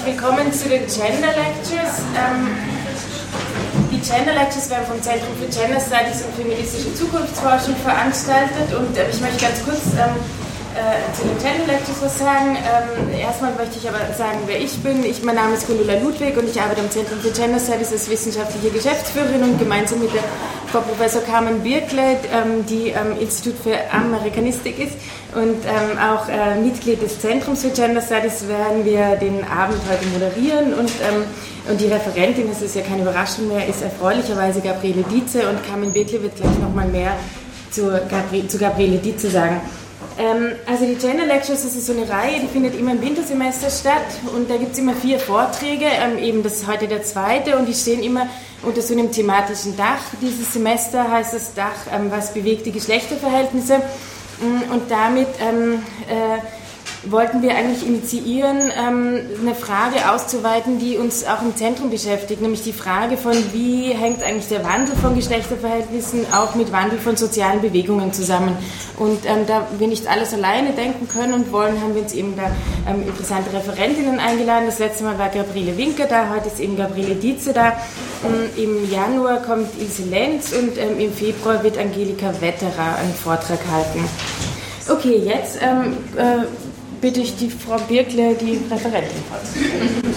willkommen zu den Gender Lectures. Die Gender Lectures werden vom Zentrum für Gender Studies und feministische Zukunftsforschung veranstaltet und ich möchte ganz kurz zu den Gender Lectures was sagen. Erstmal möchte ich aber sagen, wer ich bin. Mein Name ist Gundula Ludwig und ich arbeite am Zentrum für Gender Studies als wissenschaftliche Geschäftsführerin und gemeinsam mit der Frau Professor Carmen Birkle, die am Institut für Amerikanistik ist und auch Mitglied des Zentrums für Gender Studies, werden wir den Abend heute moderieren und die Referentin, das ist ja keine Überraschung mehr, ist erfreulicherweise Gabriele Dietze und Carmen Birkle wird gleich nochmal mehr zu Gabriele Dietze sagen. Also die Gender Lectures, das ist so eine Reihe, die findet immer im Wintersemester statt und da gibt es immer 4 Vorträge, eben das ist heute der 2. und die stehen immer unter so einem thematischen Dach. Dieses Semester heißt das Dach, was bewegt die Geschlechterverhältnisse und damit wollten wir eigentlich initiieren, eine Frage auszuweiten, die uns auch im Zentrum beschäftigt, nämlich die Frage von, wie hängt eigentlich der Wandel von Geschlechterverhältnissen auch mit Wandel von sozialen Bewegungen zusammen. Und da wir nicht alles alleine denken können und wollen, haben wir uns eben da interessante Referentinnen eingeladen. Das letzte Mal war Gabriele Winker da, heute ist eben Gabriele Dietze da. Im Januar kommt Ilse Lenz und im Februar wird Angelika Wetterer einen Vortrag halten. Okay, jetzt bitte ich die Frau Birkle, die Referentin vorzustellen.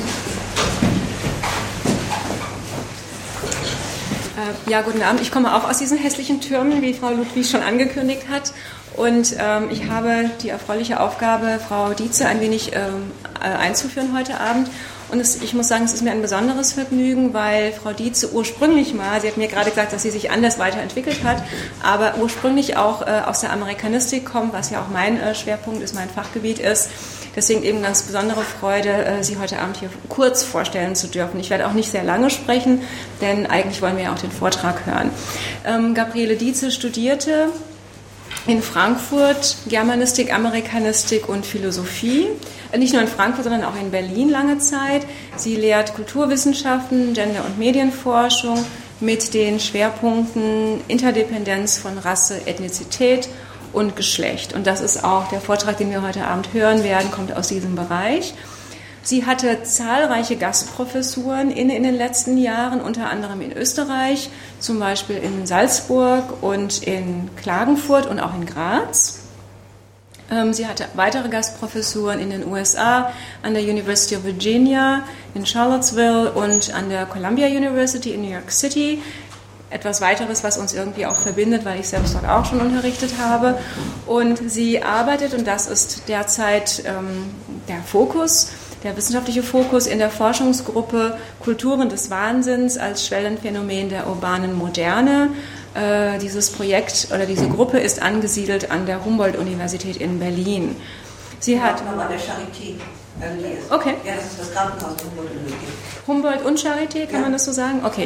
Ja, guten Abend. Ich komme auch aus diesen hässlichen Türmen, wie Frau Ludwig schon angekündigt hat. Und ich habe die erfreuliche Aufgabe, Frau Dietze ein wenig einzuführen heute Abend. Und ich muss sagen, es ist mir ein besonderes Vergnügen, weil Frau Dietze ursprünglich mal, sie hat mir gerade gesagt, dass sie sich anders weiterentwickelt hat, aber ursprünglich auch aus der Amerikanistik kommt, was ja auch mein Schwerpunkt ist, mein Fachgebiet ist. Deswegen eben ganz besondere Freude, Sie heute Abend hier kurz vorstellen zu dürfen. Ich werde auch nicht sehr lange sprechen, denn eigentlich wollen wir ja auch den Vortrag hören. Gabriele Dietze studierte in Frankfurt Germanistik, Amerikanistik und Philosophie. Nicht nur in Frankfurt, sondern auch in Berlin lange Zeit. Sie lehrt Kulturwissenschaften, Gender- und Medienforschung mit den Schwerpunkten Interdependenz von Rasse, Ethnizität und Geschlecht. Und das ist auch der Vortrag, den wir heute Abend hören werden, kommt aus diesem Bereich. Sie hatte zahlreiche Gastprofessuren in den letzten Jahren, unter anderem in Österreich, zum Beispiel in Salzburg und in Klagenfurt und auch in Graz. Sie hatte weitere Gastprofessuren in den USA, an der University of Virginia, in Charlottesville und an der Columbia University in New York City. Etwas weiteres, was uns irgendwie auch verbindet, weil ich selbst dort auch schon unterrichtet habe. Und sie arbeitet, und das ist derzeit der Fokus, der wissenschaftliche Fokus in der Forschungsgruppe Kulturen des Wahnsinns als Schwellenphänomen der urbanen Moderne. Dieses Projekt oder diese Gruppe ist angesiedelt an der Humboldt-Universität in Berlin. Sie hat an der Charité. Okay. Ja, das ist das Krankenhaus der Humboldt-Universität. Humboldt und Charité, kann man das so sagen? Okay.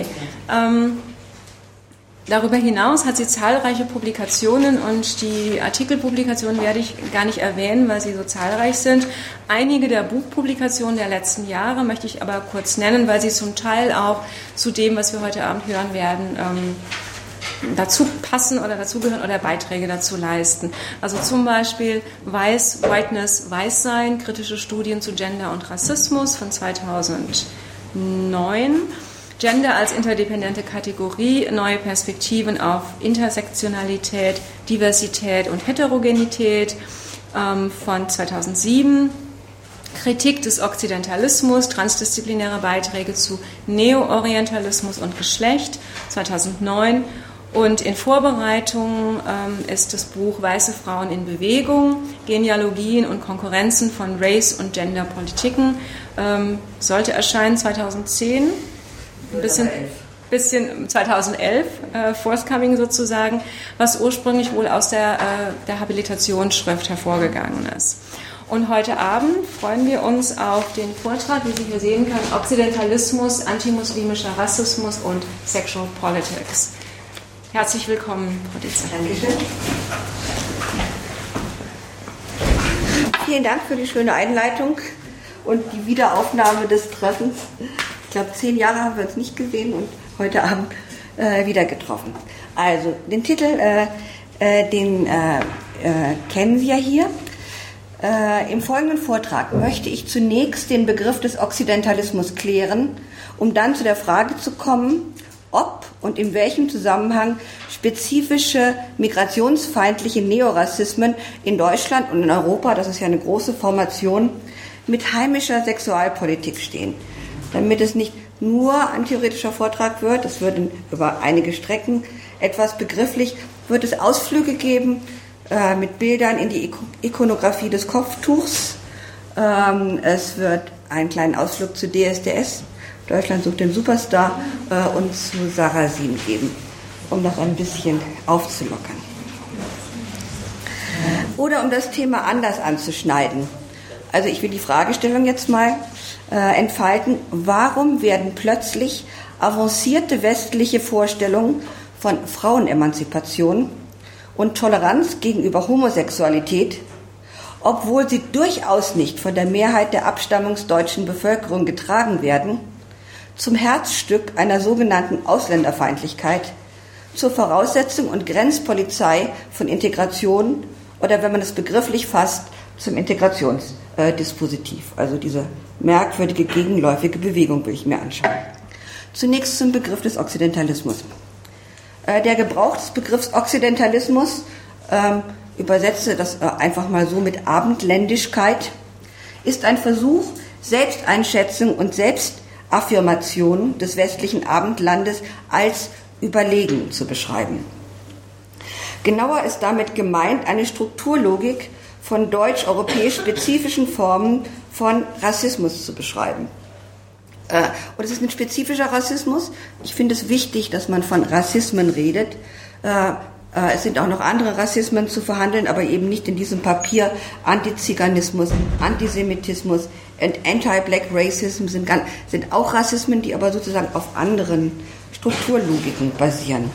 Darüber hinaus hat sie zahlreiche Publikationen und die Artikelpublikationen werde ich gar nicht erwähnen, weil sie so zahlreich sind. Einige der Buchpublikationen der letzten Jahre möchte ich aber kurz nennen, weil sie zum Teil auch zu dem, was wir heute Abend hören werden, dazu passen oder dazugehören oder Beiträge dazu leisten. Also zum Beispiel Whiteness, Weißsein, kritische Studien zu Gender und Rassismus von 2009. Gender als interdependente Kategorie, neue Perspektiven auf Intersektionalität, Diversität und Heterogenität von 2007. Kritik des Okzidentalismus, transdisziplinäre Beiträge zu Neo-Orientalismus und Geschlecht 2009. Und in Vorbereitung ist das Buch Weiße Frauen in Bewegung, Genealogien und Konkurrenzen von Race- und Gender-Politiken. Sollte erscheinen 2010. Bisschen 2011, forthcoming sozusagen, was ursprünglich wohl aus der Habilitationsschrift hervorgegangen ist. Und heute Abend freuen wir uns auf den Vortrag, wie Sie hier sehen können, Okzidentalismus, antimuslimischer Rassismus und Sexual Politics. Herzlich willkommen, Frau Dietze. Dankeschön. Vielen Dank für die schöne Einleitung und die Wiederaufnahme des Treffens. Ich glaube, 10 Jahre haben wir uns nicht gesehen und heute Abend wieder getroffen. Also, den Titel, den kennen Sie ja hier. Im folgenden Vortrag möchte ich zunächst den Begriff des Okzidentalismus klären, um dann zu der Frage zu kommen, ob und in welchem Zusammenhang spezifische migrationsfeindliche Neorassismen in Deutschland und in Europa, das ist ja eine große Formation, mit heimischer Sexualpolitik stehen. Damit es nicht nur ein theoretischer Vortrag wird, es wird über einige Strecken etwas begrifflich, wird es Ausflüge geben mit Bildern in die Ikonografie des Kopftuchs. Es wird einen kleinen Ausflug zu DSDS, Deutschland sucht den Superstar, und zu Sarrazin geben, um das ein bisschen aufzulockern. Oder um das Thema anders anzuschneiden. Also ich will die Fragestellung jetzt mal entfalten. Warum werden plötzlich avancierte westliche Vorstellungen von Frauenemanzipation und Toleranz gegenüber Homosexualität, obwohl sie durchaus nicht von der Mehrheit der abstammungsdeutschen Bevölkerung getragen werden, zum Herzstück einer sogenannten Ausländerfeindlichkeit, zur Voraussetzung und Grenzpolizei von Integration oder, wenn man es begrifflich fasst, zum Integrationsdispositiv. Also diese merkwürdige gegenläufige Bewegung will ich mir anschauen. Zunächst zum Begriff des Okzidentalismus. Der Gebrauch des Begriffs Okzidentalismus, übersetze das einfach mal so mit Abendländischkeit, ist ein Versuch, Selbsteinschätzung und Selbstaffirmation des westlichen Abendlandes als überlegen zu beschreiben. Genauer ist damit gemeint eine Strukturlogik von deutsch-europäisch spezifischen Formen von Rassismus zu beschreiben. Und es ist ein spezifischer Rassismus. Ich finde es wichtig, dass man von Rassismen redet. Es sind auch noch andere Rassismen zu verhandeln, aber eben nicht in diesem Papier. Antiziganismus, Antisemitismus und Anti-Black Racism sind auch Rassismen, die aber sozusagen auf anderen Strukturlogiken basieren.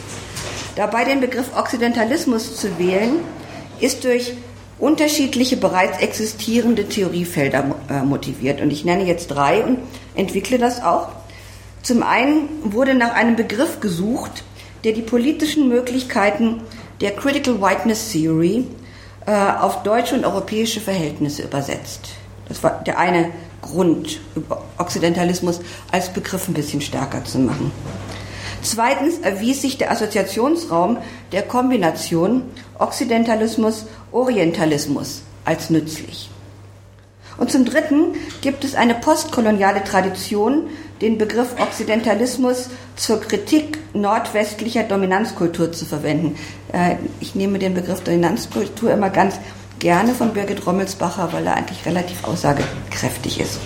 Dabei den Begriff Okzidentalismus zu wählen, ist durch unterschiedliche bereits existierende Theoriefelder motiviert. Und ich nenne jetzt 3 und entwickle das auch. Zum einen wurde nach einem Begriff gesucht, der die politischen Möglichkeiten der Critical Whiteness Theory auf deutsche und europäische Verhältnisse übersetzt. Das war der eine Grund, Okzidentalismus als Begriff ein bisschen stärker zu machen. Zweitens erwies sich der Assoziationsraum der Kombination Okzidentalismus, Orientalismus als nützlich. Und zum Dritten gibt es eine postkoloniale Tradition, den Begriff Okzidentalismus zur Kritik nordwestlicher Dominanzkultur zu verwenden. Ich nehme den Begriff Dominanzkultur immer ganz gerne von Birgit Rommelsbacher, weil er eigentlich relativ aussagekräftig ist.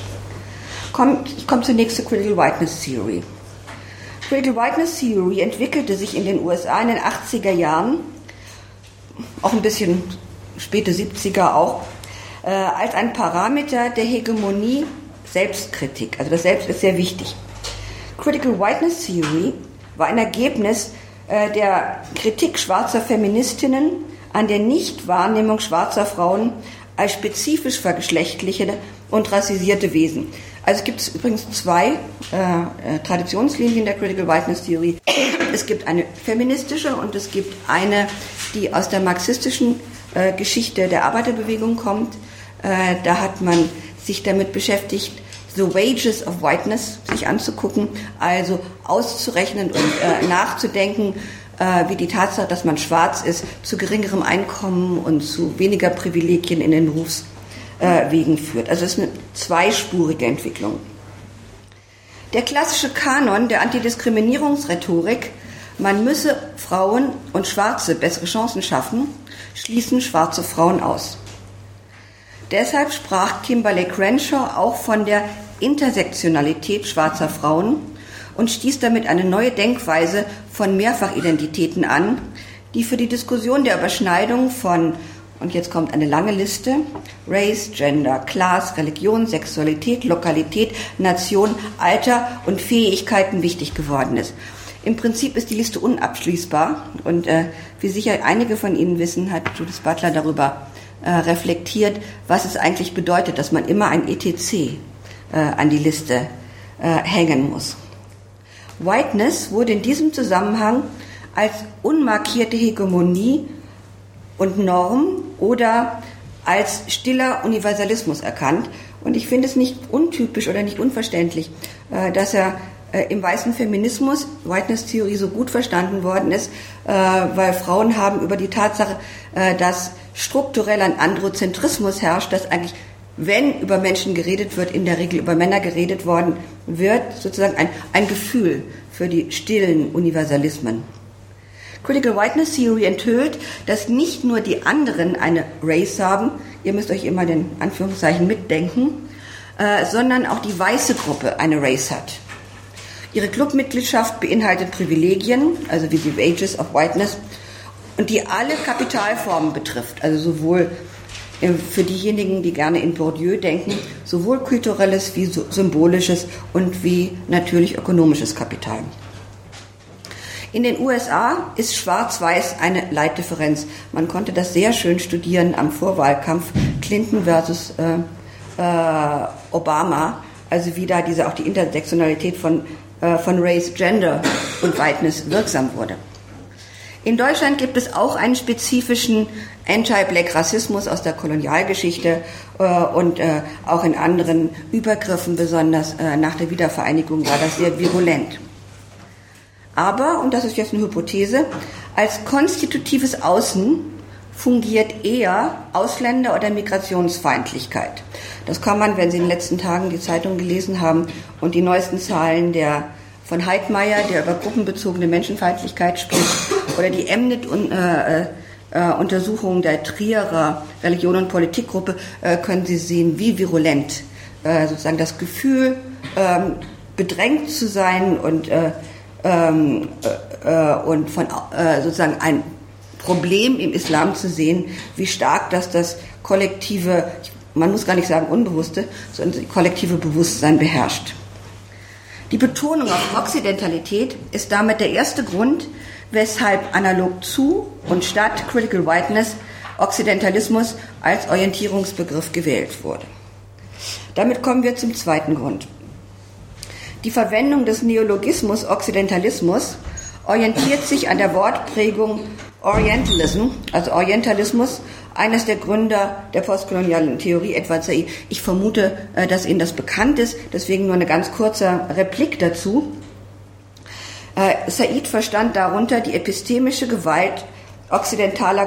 Ich komme zunächst zur Critical Whiteness Theory. Critical Whiteness Theory entwickelte sich in den USA in den 80er Jahren, auch ein bisschen späte 70er auch, als ein Parameter der Hegemonie Selbstkritik. Also das Selbst ist sehr wichtig. Critical Whiteness Theory war ein Ergebnis der Kritik schwarzer Feministinnen an der Nichtwahrnehmung schwarzer Frauen als spezifisch vergeschlechtlichte und rassisierte Wesen. Also es gibt übrigens 2 Traditionslinien der Critical Whiteness Theory. Es gibt eine feministische und es gibt eine, die aus der marxistischen Geschichte der Arbeiterbewegung kommt. Da hat man sich damit beschäftigt, The Wages of Whiteness sich anzugucken, also auszurechnen und nachzudenken, wie die Tatsache, dass man schwarz ist, zu geringerem Einkommen und zu weniger Privilegien in den Berufswegen führt. Also es ist eine zweispurige Entwicklung. Der klassische Kanon der Antidiskriminierungsrhetorik, man müsse Frauen und Schwarze bessere Chancen schaffen, schließen schwarze Frauen aus. Deshalb sprach Kimberlé Crenshaw auch von der Intersektionalität schwarzer Frauen und stieß damit eine neue Denkweise von Mehrfachidentitäten an, die für die Diskussion der Überschneidung von, und jetzt kommt eine lange Liste, Race, Gender, Class, Religion, Sexualität, Lokalität, Nation, Alter und Fähigkeiten wichtig geworden ist. Im Prinzip ist die Liste unabschließbar und wie sicher einige von Ihnen wissen, hat Judith Butler darüber reflektiert, was es eigentlich bedeutet, dass man immer ein ETC an die Liste hängen muss. Whiteness wurde in diesem Zusammenhang als unmarkierte Hegemonie und Norm oder als stiller Universalismus erkannt. Und ich finde es nicht untypisch oder nicht unverständlich, dass er im weißen Feminismus, Whiteness-Theorie, so gut verstanden worden ist, weil Frauen haben über die Tatsache, dass strukturell ein Androzentrismus herrscht, dass eigentlich, wenn über Menschen geredet wird, in der Regel über Männer geredet worden wird, sozusagen ein Gefühl für die stillen Universalismen. Critical Whiteness Theory enthüllt, dass nicht nur die anderen eine Race haben, ihr müsst euch immer den Anführungszeichen mitdenken, sondern auch die weiße Gruppe eine Race hat. Ihre Clubmitgliedschaft beinhaltet Privilegien, also wie die Wages of Whiteness, und die alle Kapitalformen betrifft, also sowohl für diejenigen, die gerne in Bourdieu denken, sowohl kulturelles wie symbolisches und wie natürlich ökonomisches Kapital. In den USA ist Schwarz-Weiß eine Leitdifferenz. Man konnte das sehr schön studieren am Vorwahlkampf Clinton versus Obama, also wie da auch die Intersektionalität von Race, Gender und Whiteness wirksam wurde. In Deutschland gibt es auch einen spezifischen Anti-Black-Rassismus aus der Kolonialgeschichte und auch in anderen Übergriffen, besonders nach der Wiedervereinigung war das sehr virulent. Aber, und das ist jetzt eine Hypothese, als konstitutives Außen fungiert eher Ausländer- oder Migrationsfeindlichkeit. Das kann man, wenn Sie in den letzten Tagen die Zeitung gelesen haben und die neuesten Zahlen von Heidmeier, der über gruppenbezogene Menschenfeindlichkeit spricht, oder die Mnet-Untersuchung der Trierer Religion- und Politikgruppe, können Sie sehen, wie virulent sozusagen das Gefühl, bedrängt zu sein und von sozusagen ein Problem im Islam zu sehen, wie stark das kollektive, man muss gar nicht sagen Unbewusste, sondern das kollektive Bewusstsein beherrscht. Die Betonung auf Okzidentalität ist damit der erste Grund, weshalb analog zu und statt Critical Whiteness Okzidentalismus als Orientierungsbegriff gewählt wurde. Damit kommen wir zum zweiten Grund. Die Verwendung des Neologismus Okzidentalismus orientiert sich an der Wortprägung Orientalism, also Orientalismus, eines der Gründer der postkolonialen Theorie, Edward Said. Ich vermute, dass Ihnen das bekannt ist, deswegen nur eine ganz kurze Replik dazu. Said verstand darunter die epistemische Gewalt okzidentaler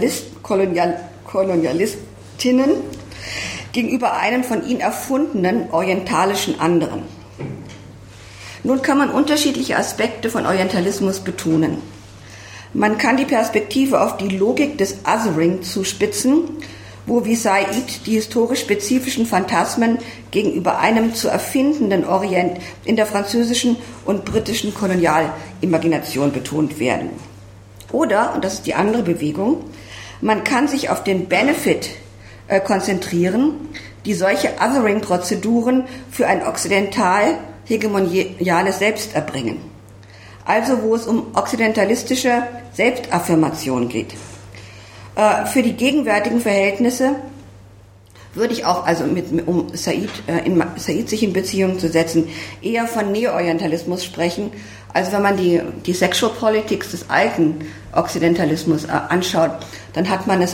Kolonialistinnen gegenüber einem von ihnen erfundenen orientalischen anderen. Nun kann man unterschiedliche Aspekte von Orientalismus betonen. Man kann die Perspektive auf die Logik des Othering zuspitzen, wo wie Said die historisch spezifischen Phantasmen gegenüber einem zu erfindenden Orient in der französischen und britischen Kolonialimagination betont werden. Oder, und das ist die andere Bewegung, man kann sich auf den Benefit konzentrieren, die solche Othering-Prozeduren für ein okzidental-hegemoniales Selbst erbringen. Also wo es um okzidentalistische Selbstaffirmation geht. Für die gegenwärtigen Verhältnisse würde ich auch, also um Said sich in Beziehung zu setzen, eher von Neo-Orientalismus sprechen, als wenn man die Sexual Politics des alten Okzidentalismus anschaut, dann hat man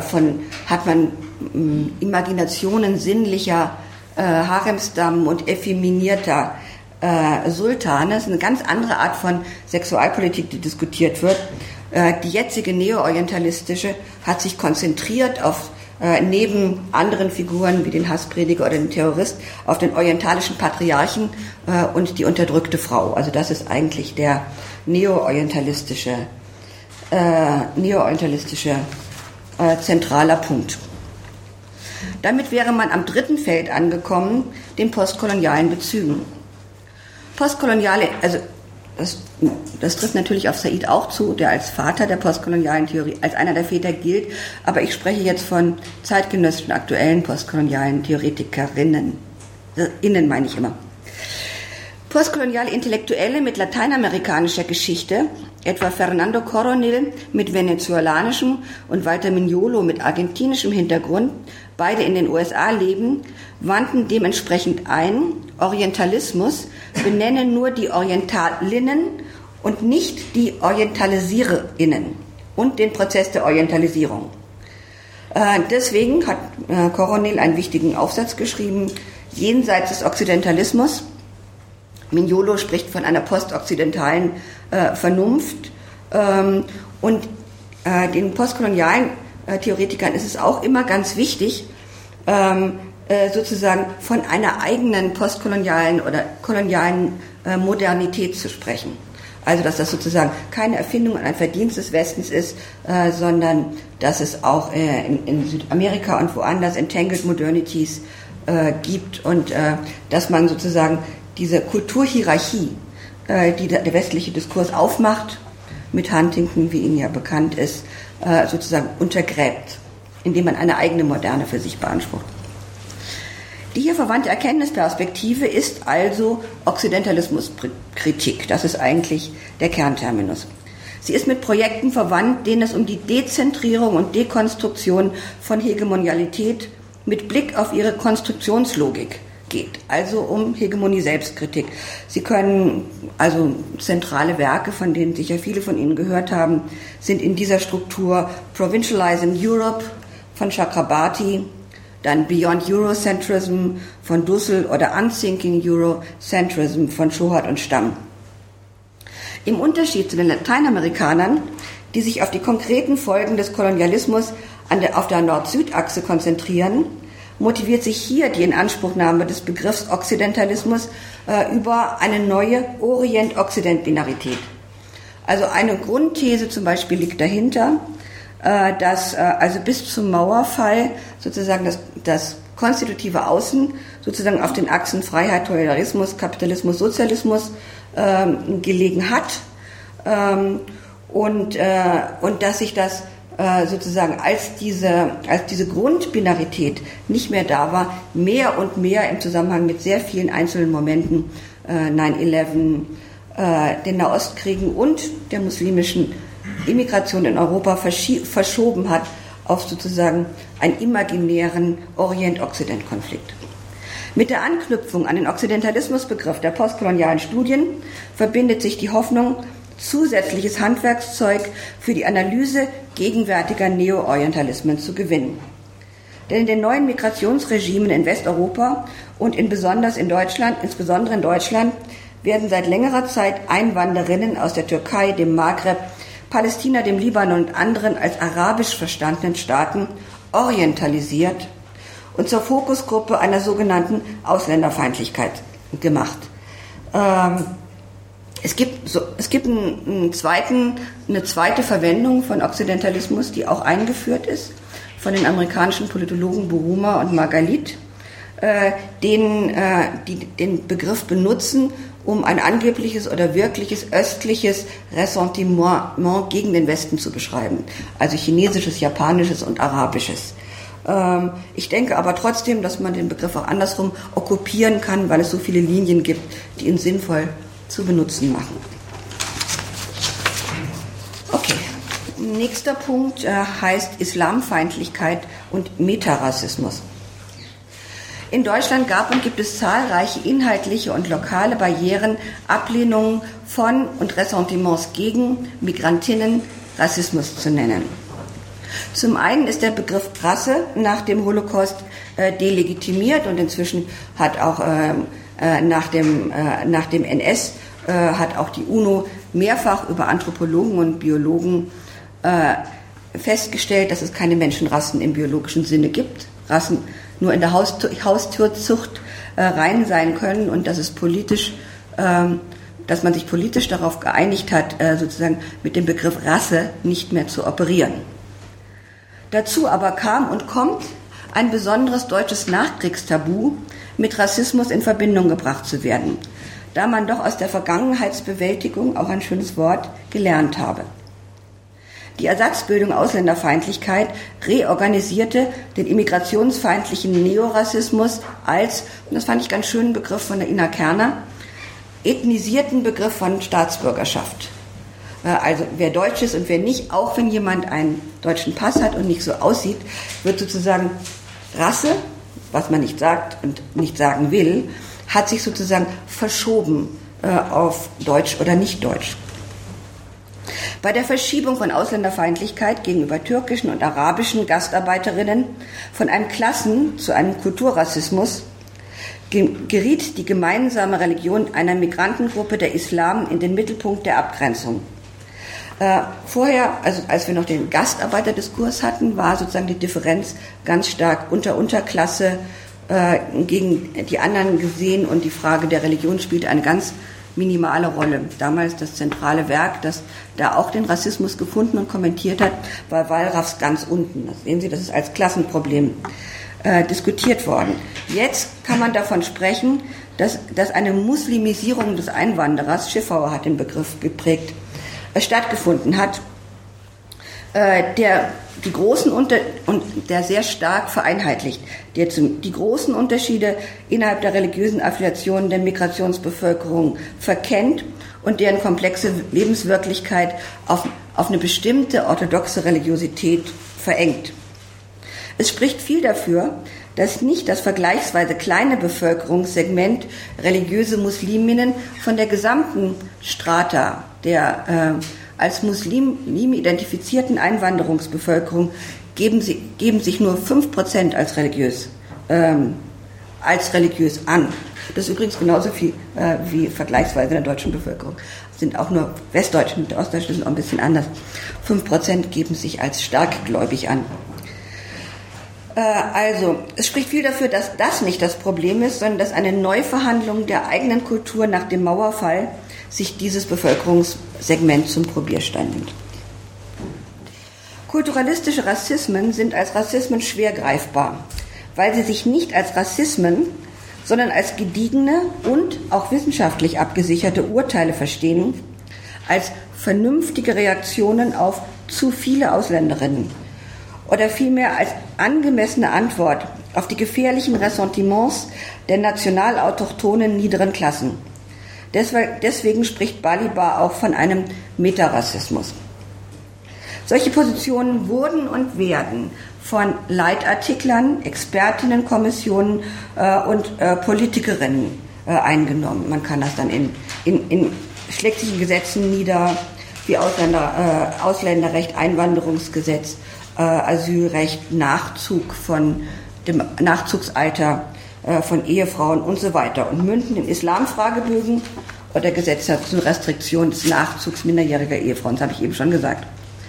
Imaginationen sinnlicher Haremsdamen und effeminierter Sultane. Das ist eine ganz andere Art von Sexualpolitik, die diskutiert wird. Die jetzige neo-orientalistische hat sich konzentriert auf, neben anderen Figuren wie den Hassprediger oder den Terrorist, auf den orientalischen Patriarchen und die unterdrückte Frau. Also das ist eigentlich der neo-orientalistische zentraler Punkt. Damit wäre man am dritten Feld angekommen, den postkolonialen Bezügen. Postkoloniale, also das trifft natürlich auf Said auch zu, der als Vater der postkolonialen Theorie, als einer der Väter gilt, aber ich spreche jetzt von zeitgenössischen, aktuellen postkolonialen Theoretikerinnen. Innen meine ich immer. Postkoloniale Intellektuelle mit lateinamerikanischer Geschichte, etwa Fernando Coronel mit venezuelanischem und Walter Mignolo mit argentinischem Hintergrund, beide in den USA leben, wandten dementsprechend ein, Orientalismus benenne nur die Orientalinnen und nicht die Orientalisiererinnen und den Prozess der Orientalisierung. Deswegen hat Coronel einen wichtigen Aufsatz geschrieben, Jenseits des Okzidentalismus. Mignolo spricht von einer postokzidentalen Vernunft. Und den postkolonialen Theoretikern ist es auch immer ganz wichtig, sozusagen von einer eigenen postkolonialen oder kolonialen Modernität zu sprechen. Also dass das sozusagen keine Erfindung und ein Verdienst des Westens ist, sondern dass es auch in Südamerika und woanders Entangled Modernities gibt und dass man sozusagen diese Kulturhierarchie, die der westliche Diskurs aufmacht, mit Huntington, wie Ihnen ja bekannt ist, sozusagen untergräbt, indem man eine eigene Moderne für sich beansprucht. Die hier verwandte Erkenntnisperspektive ist also Okzidentalismuskritik. Das ist eigentlich der Kernterminus. Sie ist mit Projekten verwandt, denen es um die Dezentrierung und Dekonstruktion von Hegemonialität mit Blick auf ihre Konstruktionslogik geht, also um Hegemonie-Selbstkritik. Sie können, also zentrale Werke, von denen sicher viele von Ihnen gehört haben, sind in dieser Struktur Provincializing Europe von Chakrabarty, dann Beyond Eurocentrism von Dussel oder Unthinking Eurocentrism von Schohat und Stamm. Im Unterschied zu den Lateinamerikanern, die sich auf die konkreten Folgen des Kolonialismus auf der Nord-Süd-Achse konzentrieren, motiviert sich hier die Inanspruchnahme des Begriffs Okzidentalismus über eine neue Orient-Okzident-Binarität. Also eine Grundthese zum Beispiel liegt dahinter, dass also bis zum Mauerfall sozusagen das konstitutive Außen sozusagen auf den Achsen Freiheit, Totalitarismus, Kapitalismus, Sozialismus gelegen hat und dass sich das sozusagen als diese Grundbinarität nicht mehr da war, mehr und mehr im Zusammenhang mit sehr vielen einzelnen Momenten, 9/11, den Nahostkriegen und der muslimischen Immigration in Europa verschoben hat auf sozusagen einen imaginären Orient-Okzident-Konflikt. Mit der Anknüpfung an den Okzidentalismusbegriff der postkolonialen Studien verbindet sich die Hoffnung, zusätzliches Handwerkszeug für die Analyse gegenwärtiger Neo-Orientalismen zu gewinnen. Denn in den neuen Migrationsregimen in Westeuropa und insbesondere in Deutschland, werden seit längerer Zeit Einwanderinnen aus der Türkei, dem Maghreb, Palästina, dem Libanon und anderen als arabisch verstandenen Staaten orientalisiert und zur Fokusgruppe einer sogenannten Ausländerfeindlichkeit gemacht. Es gibt eine zweite Verwendung von Okzidentalismus, die auch eingeführt ist von den amerikanischen Politologen Buruma und Margalit, die den Begriff benutzen, um ein angebliches oder wirkliches östliches Ressentiment gegen den Westen zu beschreiben, also chinesisches, japanisches und arabisches. Ich denke aber trotzdem, dass man den Begriff auch andersrum okkupieren kann, weil es so viele Linien gibt, die ihn sinnvoll zu benutzen machen. Okay, nächster Punkt heißt Islamfeindlichkeit und Metarassismus. In Deutschland gab und gibt es zahlreiche inhaltliche und lokale Barrieren, Ablehnungen von und Ressentiments gegen Migrantinnen, Rassismus zu nennen. Zum einen ist der Begriff Rasse nach dem Holocaust delegitimiert und inzwischen hat auch nach dem NS hat auch die UNO mehrfach über Anthropologen und Biologen festgestellt, dass es keine Menschenrassen im biologischen Sinne gibt. Rassen nur in der Haustierzucht rein sein können und dass es politisch, dass man sich politisch darauf geeinigt hat, sozusagen mit dem Begriff Rasse nicht mehr zu operieren. Dazu aber kam und kommt ein besonderes deutsches Nachkriegstabu, mit Rassismus in Verbindung gebracht zu werden, da man doch aus der Vergangenheitsbewältigung, auch ein schönes Wort, gelernt habe. Die Ersatzbildung Ausländerfeindlichkeit reorganisierte den immigrationsfeindlichen Neorassismus als, und das fand ich ganz schönen Begriff von der Ina Kerner, ethnisierten Begriff von Staatsbürgerschaft. Also wer Deutsch ist und wer nicht, auch wenn jemand einen deutschen Pass hat und nicht so aussieht, wird sozusagen Rasse, was man nicht sagt und nicht sagen will, hat sich sozusagen verschoben auf Deutsch oder nicht Deutsch. Bei der Verschiebung von Ausländerfeindlichkeit gegenüber türkischen und arabischen Gastarbeiterinnen von einem Klassen- zu einem Kulturrassismus geriet die gemeinsame Religion einer Migrantengruppe, der Islam, in den Mittelpunkt der Abgrenzung. Vorher, also als wir noch den Gastarbeiterdiskurs hatten, war sozusagen die Differenz ganz stark Unterklasse gegen die anderen gesehen und die Frage der Religion spielte eine ganz minimale Rolle. Damals das zentrale Werk, das da auch den Rassismus gefunden und kommentiert hat, war Wallraffs ganz unten. Das sehen Sie, das ist als Klassenproblem diskutiert worden. Jetzt kann man davon sprechen, dass eine Muslimisierung des Einwanderers, Schiffauer hat den Begriff geprägt, stattgefunden hat, der sehr stark vereinheitlicht, der die großen Unterschiede innerhalb der religiösen Affiliationen der Migrationsbevölkerung verkennt und deren komplexe Lebenswirklichkeit auf eine bestimmte orthodoxe Religiosität verengt. Es spricht viel dafür, dass nicht das vergleichsweise kleine Bevölkerungssegment religiöse Musliminnen von der gesamten Strata der als Muslime identifizierten Einwanderungsbevölkerung geben sich nur 5% als religiös an. Das ist übrigens genauso viel wie vergleichsweise in der deutschen Bevölkerung. Es sind auch nur Westdeutschen und Ostdeutschen sind auch ein bisschen anders. 5% geben sich als starkgläubig an. Also, es spricht viel dafür, dass das nicht das Problem ist, sondern dass eine Neuverhandlung der eigenen Kultur nach dem Mauerfall sich dieses Bevölkerungssegment zum Probierstein nimmt. Kulturalistische Rassismen sind als Rassismen schwer greifbar, weil sie sich nicht als Rassismen, sondern als gediegene und auch wissenschaftlich abgesicherte Urteile verstehen, als vernünftige Reaktionen auf zu viele Ausländerinnen oder vielmehr als angemessene Antwort auf die gefährlichen Ressentiments der national-autochthonen niederen Klassen. Deswegen spricht Balibar auch von einem Metarassismus. Solche Positionen wurden und werden von Leitartiklern, Expertinnenkommissionen und Politikerinnen eingenommen. Man kann das dann in schläglichen Gesetzen nieder, wie Ausländerrecht, Einwanderungsgesetz, Asylrecht, Nachzug von dem Nachzugsalter von Ehefrauen und so weiter und münden in Islamfragebögen oder Gesetze zur Restriktion des Nachzugs minderjähriger Ehefrauen, das habe ich eben schon gesagt.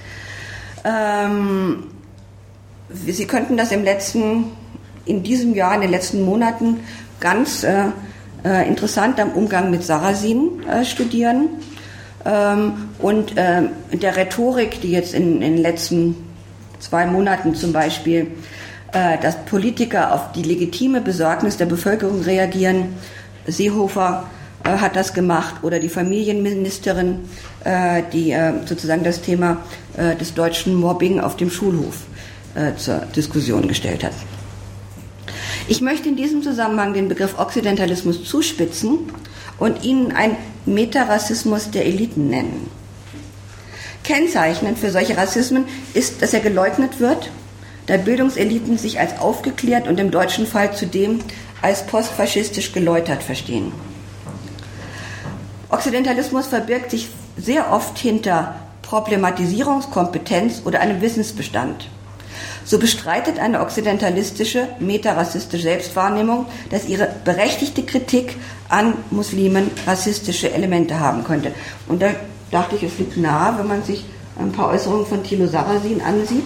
Sie könnten das in diesem Jahr, in den letzten Monaten ganz interessant am Umgang mit Sarrazin studieren und der Rhetorik, die jetzt in den letzten 2 Monaten zum Beispiel, dass Politiker auf die legitime Besorgnis der Bevölkerung reagieren. Seehofer hat das gemacht oder die Familienministerin, die sozusagen das Thema des deutschen Mobbing auf dem Schulhof zur Diskussion gestellt hat. Ich möchte in diesem Zusammenhang den Begriff Okzidentalismus zuspitzen und Ihnen einen Metarassismus der Eliten nennen. Kennzeichnend für solche Rassismen ist, dass er geleugnet wird, da Bildungseliten sich als aufgeklärt und im deutschen Fall zudem als postfaschistisch geläutert verstehen. Okzidentalismus verbirgt sich sehr oft hinter Problematisierungskompetenz oder einem Wissensbestand. So bestreitet eine okzidentalistische, metarassistische Selbstwahrnehmung, dass ihre berechtigte Kritik an Muslimen rassistische Elemente haben könnte. Und da dachte ich, es liegt nahe, wenn man sich ein paar Äußerungen von Thilo Sarrazin ansieht.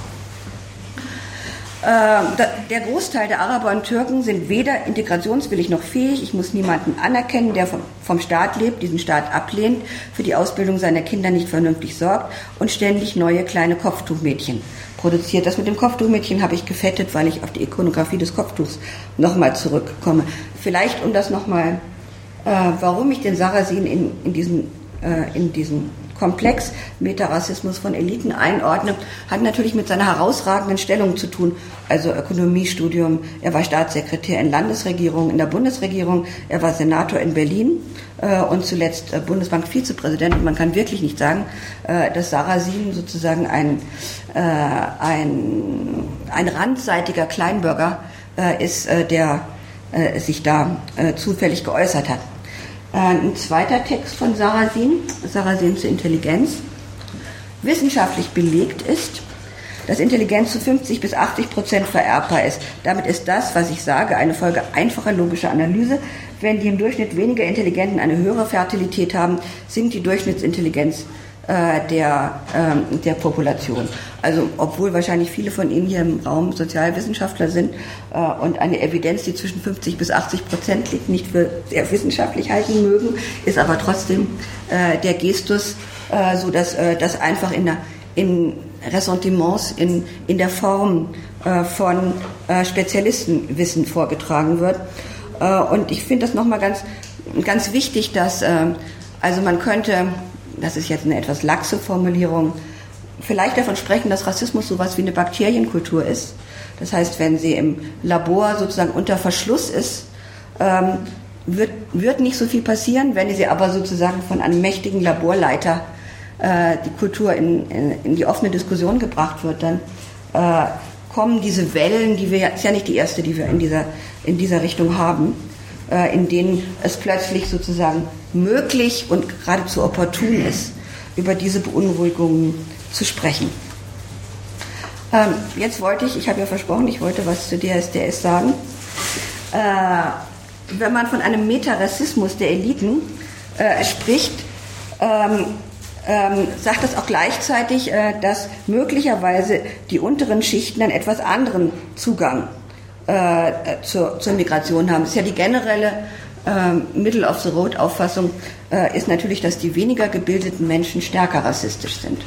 Der Großteil der Araber und Türken sind weder integrationswillig noch fähig. Ich muss niemanden anerkennen, der vom Staat lebt, diesen Staat ablehnt, für die Ausbildung seiner Kinder nicht vernünftig sorgt und ständig neue kleine Kopftuchmädchen produziert. Das mit dem Kopftuchmädchen habe ich gefettet, weil ich auf die Ikonografie des Kopftuchs nochmal zurückkomme. Vielleicht um das nochmal, warum ich den Sarrazin in diesen Komplex Metarassismus von Eliten einordne, hat natürlich mit seiner herausragenden Stellung zu tun. Also Ökonomiestudium, er war Staatssekretär in Landesregierungen, in der Bundesregierung, er war Senator in Berlin und zuletzt Bundesbank-Vizepräsident. Und man kann wirklich nicht sagen, dass Sarrazin sozusagen ein randseitiger Kleinbürger ist, der sich da zufällig geäußert hat. Ein zweiter Text von Sarrazin zur Intelligenz, wissenschaftlich belegt ist, dass Intelligenz zu 50 bis 80% vererbbar ist. Damit ist das, was ich sage, eine Folge einfacher logischer Analyse. Wenn die im Durchschnitt weniger Intelligenten eine höhere Fertilität haben, sinkt die Durchschnittsintelligenz der Population. Also obwohl wahrscheinlich viele von Ihnen hier im Raum Sozialwissenschaftler sind und eine Evidenz, die zwischen 50 bis 80% liegt, nicht für sehr wissenschaftlich halten mögen, ist aber trotzdem der Gestus so, dass das einfach in Ressentiments in der Form von Spezialistenwissen vorgetragen wird. Und ich finde das nochmal ganz wichtig, dass also man könnte, das ist jetzt eine etwas laxe Formulierung, vielleicht davon sprechen, dass Rassismus sowas wie eine Bakterienkultur ist. Das heißt, wenn sie im Labor sozusagen unter Verschluss ist, wird nicht so viel passieren. Wenn sie aber sozusagen von einem mächtigen Laborleiter die Kultur in die offene Diskussion gebracht wird, dann kommen diese Wellen, die wir, ist ja nicht die erste, die wir in dieser Richtung haben, in denen es plötzlich sozusagen möglich und geradezu opportun ist, über diese Beunruhigungen zu sprechen. Jetzt ich habe ja versprochen, ich wollte was zu DSDS sagen. Wenn man von einem Metarassismus der Eliten spricht, sagt das auch gleichzeitig, dass möglicherweise die unteren Schichten einen etwas anderen Zugang zur Migration haben. Das ist ja die generelle Middle-of-the-Road-Auffassung, ist natürlich, dass die weniger gebildeten Menschen stärker rassistisch sind.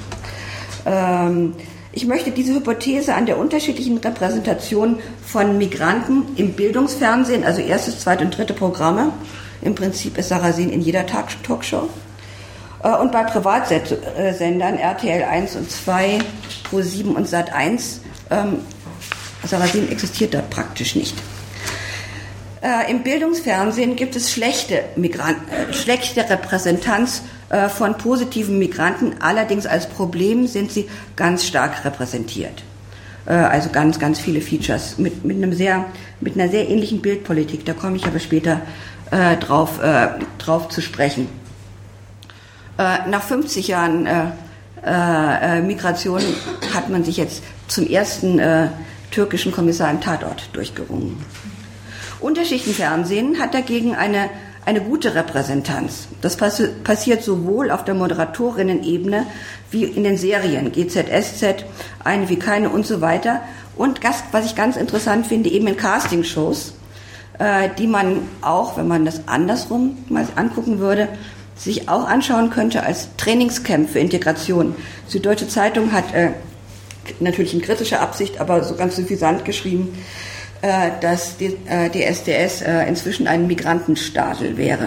Ich möchte diese Hypothese an der unterschiedlichen Repräsentation von Migranten im Bildungsfernsehen, also erstes, zweites und dritte Programme, im Prinzip ist Sarrazin in jeder Talkshow, und bei Privatsendern RTL 1 und 2, Pro7 und Sat1, Sarrazin existiert dort praktisch nicht. Im Bildungsfernsehen gibt es schlechte Repräsentanz von positiven Migranten, allerdings als Problem sind sie ganz stark repräsentiert. Also ganz, ganz viele Features mit einer sehr ähnlichen Bildpolitik, da komme ich aber später drauf zu sprechen. Nach 50 Jahren Migration hat man sich jetzt zum ersten türkischen Kommissar im Tatort durchgerungen. Unterschichtenfernsehen hat dagegen eine gute Repräsentanz. Das passiert sowohl auf der Moderatorinnen-Ebene wie in den Serien GZSZ, Eine wie keine und so weiter. Und was ich ganz interessant finde, eben in Castingshows, die man auch, wenn man das andersrum mal angucken würde, sich auch anschauen könnte als Trainingscamp für Integration. Süddeutsche Zeitung hat natürlich in kritischer Absicht, aber so ganz suffisant geschrieben, dass die SDS inzwischen ein Migrantenstadel wäre.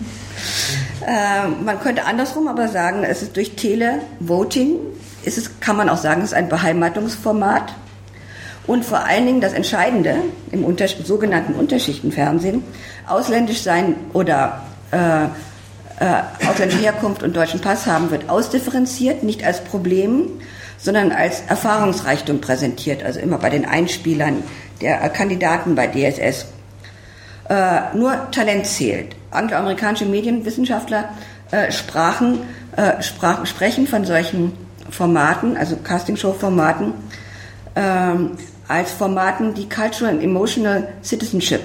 Man könnte andersrum aber sagen, es ist durch Televoting, kann man auch sagen, es ist ein Beheimatungsformat. Und vor allen Dingen das Entscheidende im sogenannten Unterschichtenfernsehen, ausländisch sein oder ausländische Herkunft und deutschen Pass haben, wird ausdifferenziert, nicht als Problem, sondern als Erfahrungsreichtum präsentiert, also immer bei den Einspielern der Kandidaten bei DSS. Nur Talent zählt. Angloamerikanische Medienwissenschaftler sprechen von solchen Formaten, also Castingshow-Formaten, als Formaten, die Cultural and Emotional Citizenship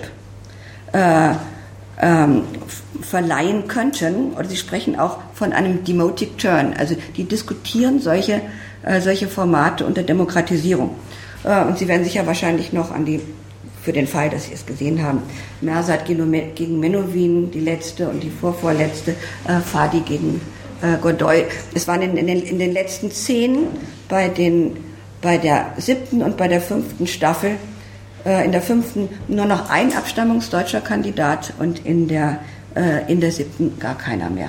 verleihen könnten, oder sie sprechen auch von einem Demotic Turn, also die diskutieren solche Formate unter Demokratisierung. Und Sie werden sicher wahrscheinlich noch für den Fall, dass Sie es gesehen haben, Mersat gegen Menowin, die letzte und die vorvorletzte, Fadi gegen Godoy. Es waren in den letzten 10 bei der 7. und bei der 5. Staffel, in der 5. nur noch ein abstammungsdeutscher Kandidat und in der 7. gar keiner mehr.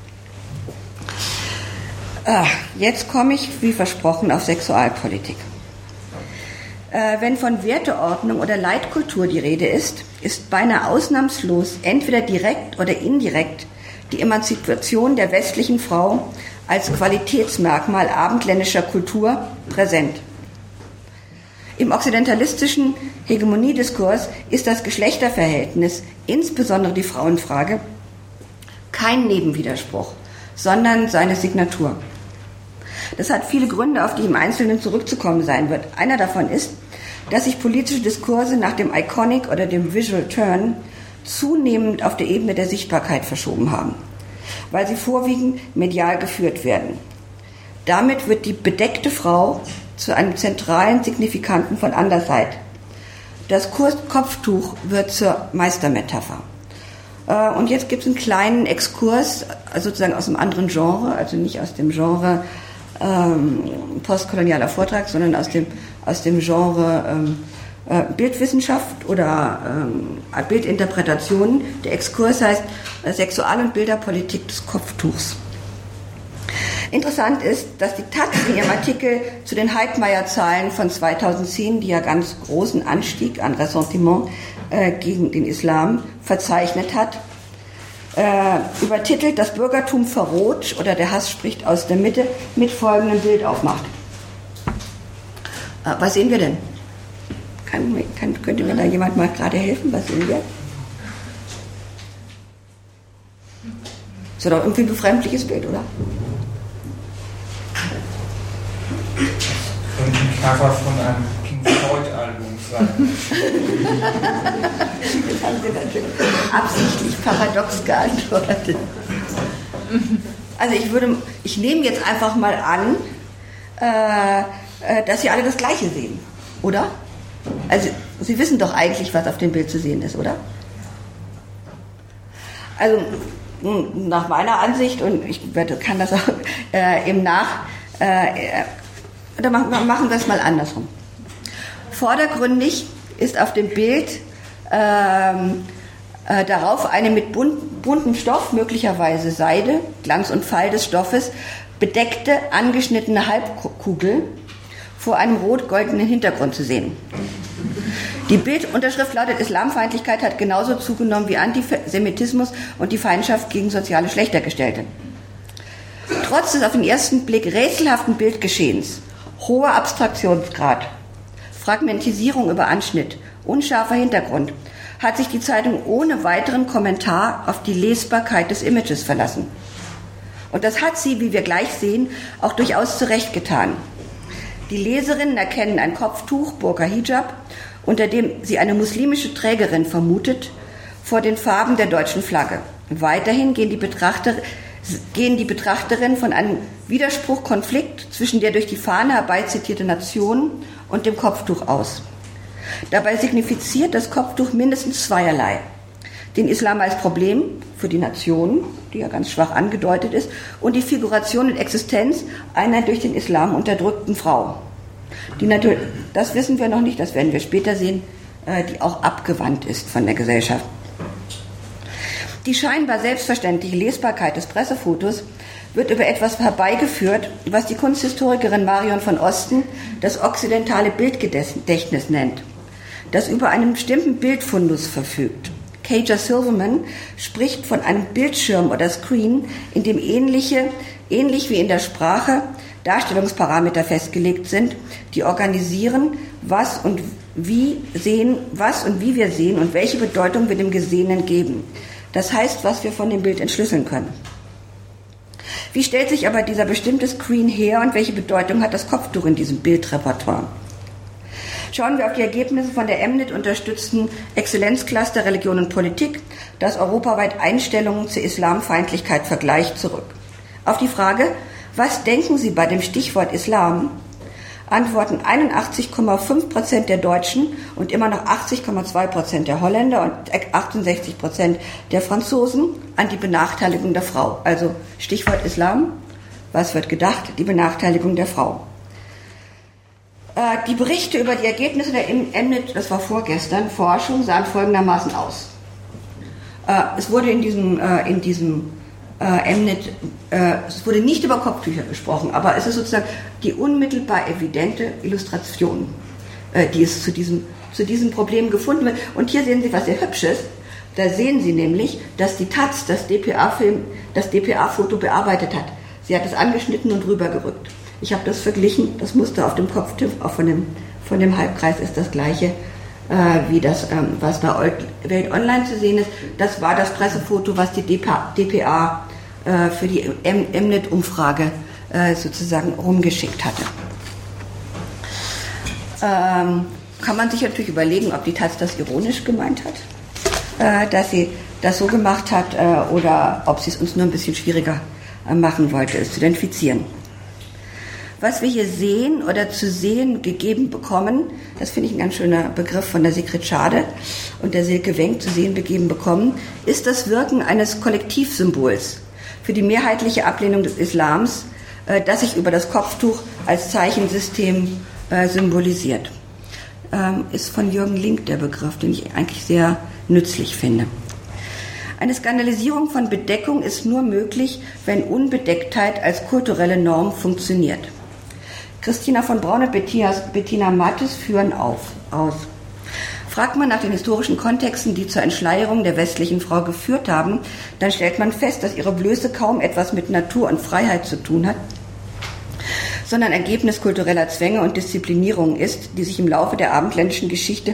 Jetzt komme ich, wie versprochen, auf Sexualpolitik. Wenn von Werteordnung oder Leitkultur die Rede ist beinahe ausnahmslos entweder direkt oder indirekt die Emanzipation der westlichen Frau als Qualitätsmerkmal abendländischer Kultur präsent. Im okzidentalistischen Hegemoniediskurs ist das Geschlechterverhältnis, insbesondere die Frauenfrage, kein Nebenwiderspruch, sondern seine Signatur. Das hat viele Gründe, auf die im Einzelnen zurückzukommen sein wird. Einer davon ist, dass sich politische Diskurse nach dem Iconic oder dem Visual Turn zunehmend auf der Ebene der Sichtbarkeit verschoben haben, weil sie vorwiegend medial geführt werden. Damit wird die bedeckte Frau zu einem zentralen Signifikanten von Andersheit. Das Kopftuch wird zur Meistermetapher. Und jetzt gibt es einen kleinen Exkurs, sozusagen aus einem anderen Genre, also nicht aus dem Genre postkolonialer Vortrag, sondern aus dem Genre Bildwissenschaft oder Bildinterpretation. Der Exkurs heißt Sexual- und Bilderpolitik des Kopftuchs. Interessant ist, dass die Taz in ihrem Artikel zu den Heidmeier-Zahlen von 2010, die ja ganz großen Anstieg an Ressentiment gegen den Islam verzeichnet hat, übertitelt "Das Bürgertum verroht" oder "Der Hass spricht aus der Mitte" mit folgendem Bild aufmacht. Was sehen wir denn? Könnte mir da jemand mal gerade helfen? Was sehen wir? Das ist doch irgendwie ein befremdliches Bild, oder? Könnte ein Cover von einem Pink Floyd-Album sein. Das haben Sie natürlich absichtlich paradox geantwortet. Also ich nehme jetzt einfach mal an, dass Sie alle das Gleiche sehen, oder? Also Sie wissen doch eigentlich, was auf dem Bild zu sehen ist, oder? Also nach meiner Ansicht, und ich kann das auch oder machen wir es mal andersrum. Vordergründig ist auf dem Bild darauf eine mit buntem Stoff, möglicherweise Seide, Glanz und Fall des Stoffes, bedeckte, angeschnittene Halbkugel vor einem rot-goldenen Hintergrund zu sehen. Die Bildunterschrift lautet: Islamfeindlichkeit hat genauso zugenommen wie Antisemitismus und die Feindschaft gegen soziale Schlechtergestellte. Trotz des auf den ersten Blick rätselhaften Bildgeschehens, hoher Abstraktionsgrad, Fragmentisierung über Anschnitt, unscharfer Hintergrund, hat sich die Zeitung ohne weiteren Kommentar auf die Lesbarkeit des Images verlassen. Und das hat sie, wie wir gleich sehen, auch durchaus zurechtgetan. Die Leserinnen erkennen ein Kopftuch, Burka Hijab, unter dem sie eine muslimische Trägerin vermutet, vor den Farben der deutschen Flagge. Weiterhin gehen die Betrachterinnen von einem Widerspruch-Konflikt zwischen der durch die Fahne herbeizitierte Nation und dem Kopftuch aus. Dabei signifiziert das Kopftuch mindestens zweierlei: den Islam als Problem für die Nation, die ja ganz schwach angedeutet ist, und die Figuration und Existenz einer durch den Islam unterdrückten Frau, die natürlich, das wissen wir noch nicht, das werden wir später sehen, die auch abgewandt ist von der Gesellschaft. Die scheinbar selbstverständliche Lesbarkeit des Pressefotos wird über etwas herbeigeführt, was die Kunsthistorikerin Marion von Osten das okzidentale Bildgedächtnis nennt, das über einen bestimmten Bildfundus verfügt. Kaja Silverman spricht von einem Bildschirm oder Screen, in dem ähnlich wie in der Sprache Darstellungsparameter festgelegt sind, die organisieren, was und wie wir sehen und welche Bedeutung wir dem Gesehenen geben. Das heißt, was wir von dem Bild entschlüsseln können. Wie stellt sich aber dieser bestimmte Screen her und welche Bedeutung hat das Kopftuch in diesem Bildrepertoire? Schauen wir auf die Ergebnisse von der Mnet unterstützten Exzellenzcluster Religion und Politik, das europaweit Einstellungen zur Islamfeindlichkeit vergleicht, zurück. Auf die Frage, was denken Sie bei dem Stichwort Islam, antworten 81,5% der Deutschen und immer noch 80,2% der Holländer und 68% der Franzosen an die Benachteiligung der Frau. Also Stichwort Islam, was wird gedacht? Die Benachteiligung der Frau. Die Berichte über die Ergebnisse der Mnet, das war vorgestern, Forschung, sahen folgendermaßen aus. Es wurde in diesem Mnet, es wurde nicht über Kopftücher gesprochen, aber es ist sozusagen die unmittelbar evidente Illustration, die es zu diesem Problem gefunden wird. Und hier sehen Sie was sehr Hübsches. Da sehen Sie nämlich, dass die Taz das DPA-Foto bearbeitet hat. Sie hat es angeschnitten und rübergerückt. Ich habe das verglichen, das Muster auf dem Kopftuch, auch von dem Halbkreis ist das gleiche wie das, was bei Welt Online zu sehen ist. Das war das Pressefoto, was die DPA für die Mnet-Umfrage sozusagen rumgeschickt hatte. Kann man sich natürlich überlegen, ob die Taz das ironisch gemeint hat, dass sie das so gemacht hat, oder ob sie es uns nur ein bisschen schwieriger machen wollte, es zu identifizieren. Was wir hier sehen oder zu sehen gegeben bekommen, das finde ich ein ganz schöner Begriff von der Sigrid Schade und der Silke Wenck, zu sehen begeben bekommen, ist das Wirken eines Kollektivsymbols für die mehrheitliche Ablehnung des Islams, das sich über das Kopftuch als Zeichensystem symbolisiert. Ist von Jürgen Link der Begriff, den ich eigentlich sehr nützlich finde. Eine Skandalisierung von Bedeckung ist nur möglich, wenn Unbedecktheit als kulturelle Norm funktioniert. Christina von Braun und Bettina Mattes führen aus. Fragt man nach den historischen Kontexten, die zur Entschleierung der westlichen Frau geführt haben, dann stellt man fest, dass ihre Blöße kaum etwas mit Natur und Freiheit zu tun hat, sondern Ergebnis kultureller Zwänge und Disziplinierung ist, die sich im Laufe der abendländischen Geschichte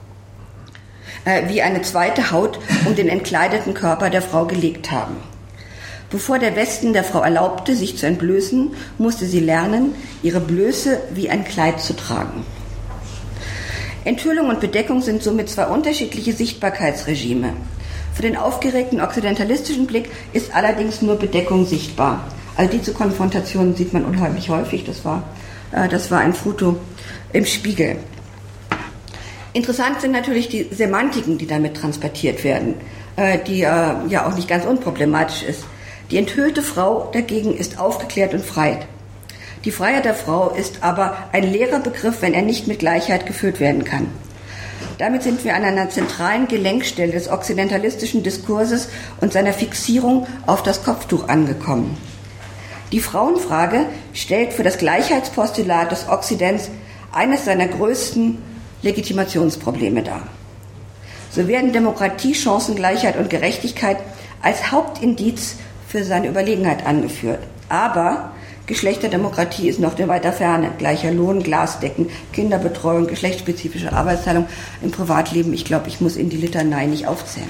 wie eine zweite Haut um den entkleideten Körper der Frau gelegt haben. Bevor der Westen der Frau erlaubte, sich zu entblößen, musste sie lernen, ihre Blöße wie ein Kleid zu tragen. Enthüllung und Bedeckung sind somit zwei unterschiedliche Sichtbarkeitsregime. Für den aufgeregten okzidentalistischen Blick ist allerdings nur Bedeckung sichtbar. Also diese Konfrontation sieht man unheimlich häufig. Das war ein Foto im Spiegel. Interessant sind natürlich die Semantiken, die damit transportiert werden, die ja auch nicht ganz unproblematisch ist. Die enthüllte Frau dagegen ist aufgeklärt und frei. Die Freiheit der Frau ist aber ein leerer Begriff, wenn er nicht mit Gleichheit gefüllt werden kann. Damit sind wir an einer zentralen Gelenkstelle des okzidentalistischen Diskurses und seiner Fixierung auf das Kopftuch angekommen. Die Frauenfrage stellt für das Gleichheitspostulat des Okzidents eines seiner größten Legitimationsprobleme dar. So werden Demokratie, Chancengleichheit und Gerechtigkeit als Hauptindiz für seine Überlegenheit angeführt. Aber Geschlechterdemokratie ist noch in weiter Ferne. Gleicher Lohn, Glasdecken, Kinderbetreuung, geschlechtsspezifische Arbeitsteilung im Privatleben. Ich glaube, ich muss in die Litanei nicht aufzählen.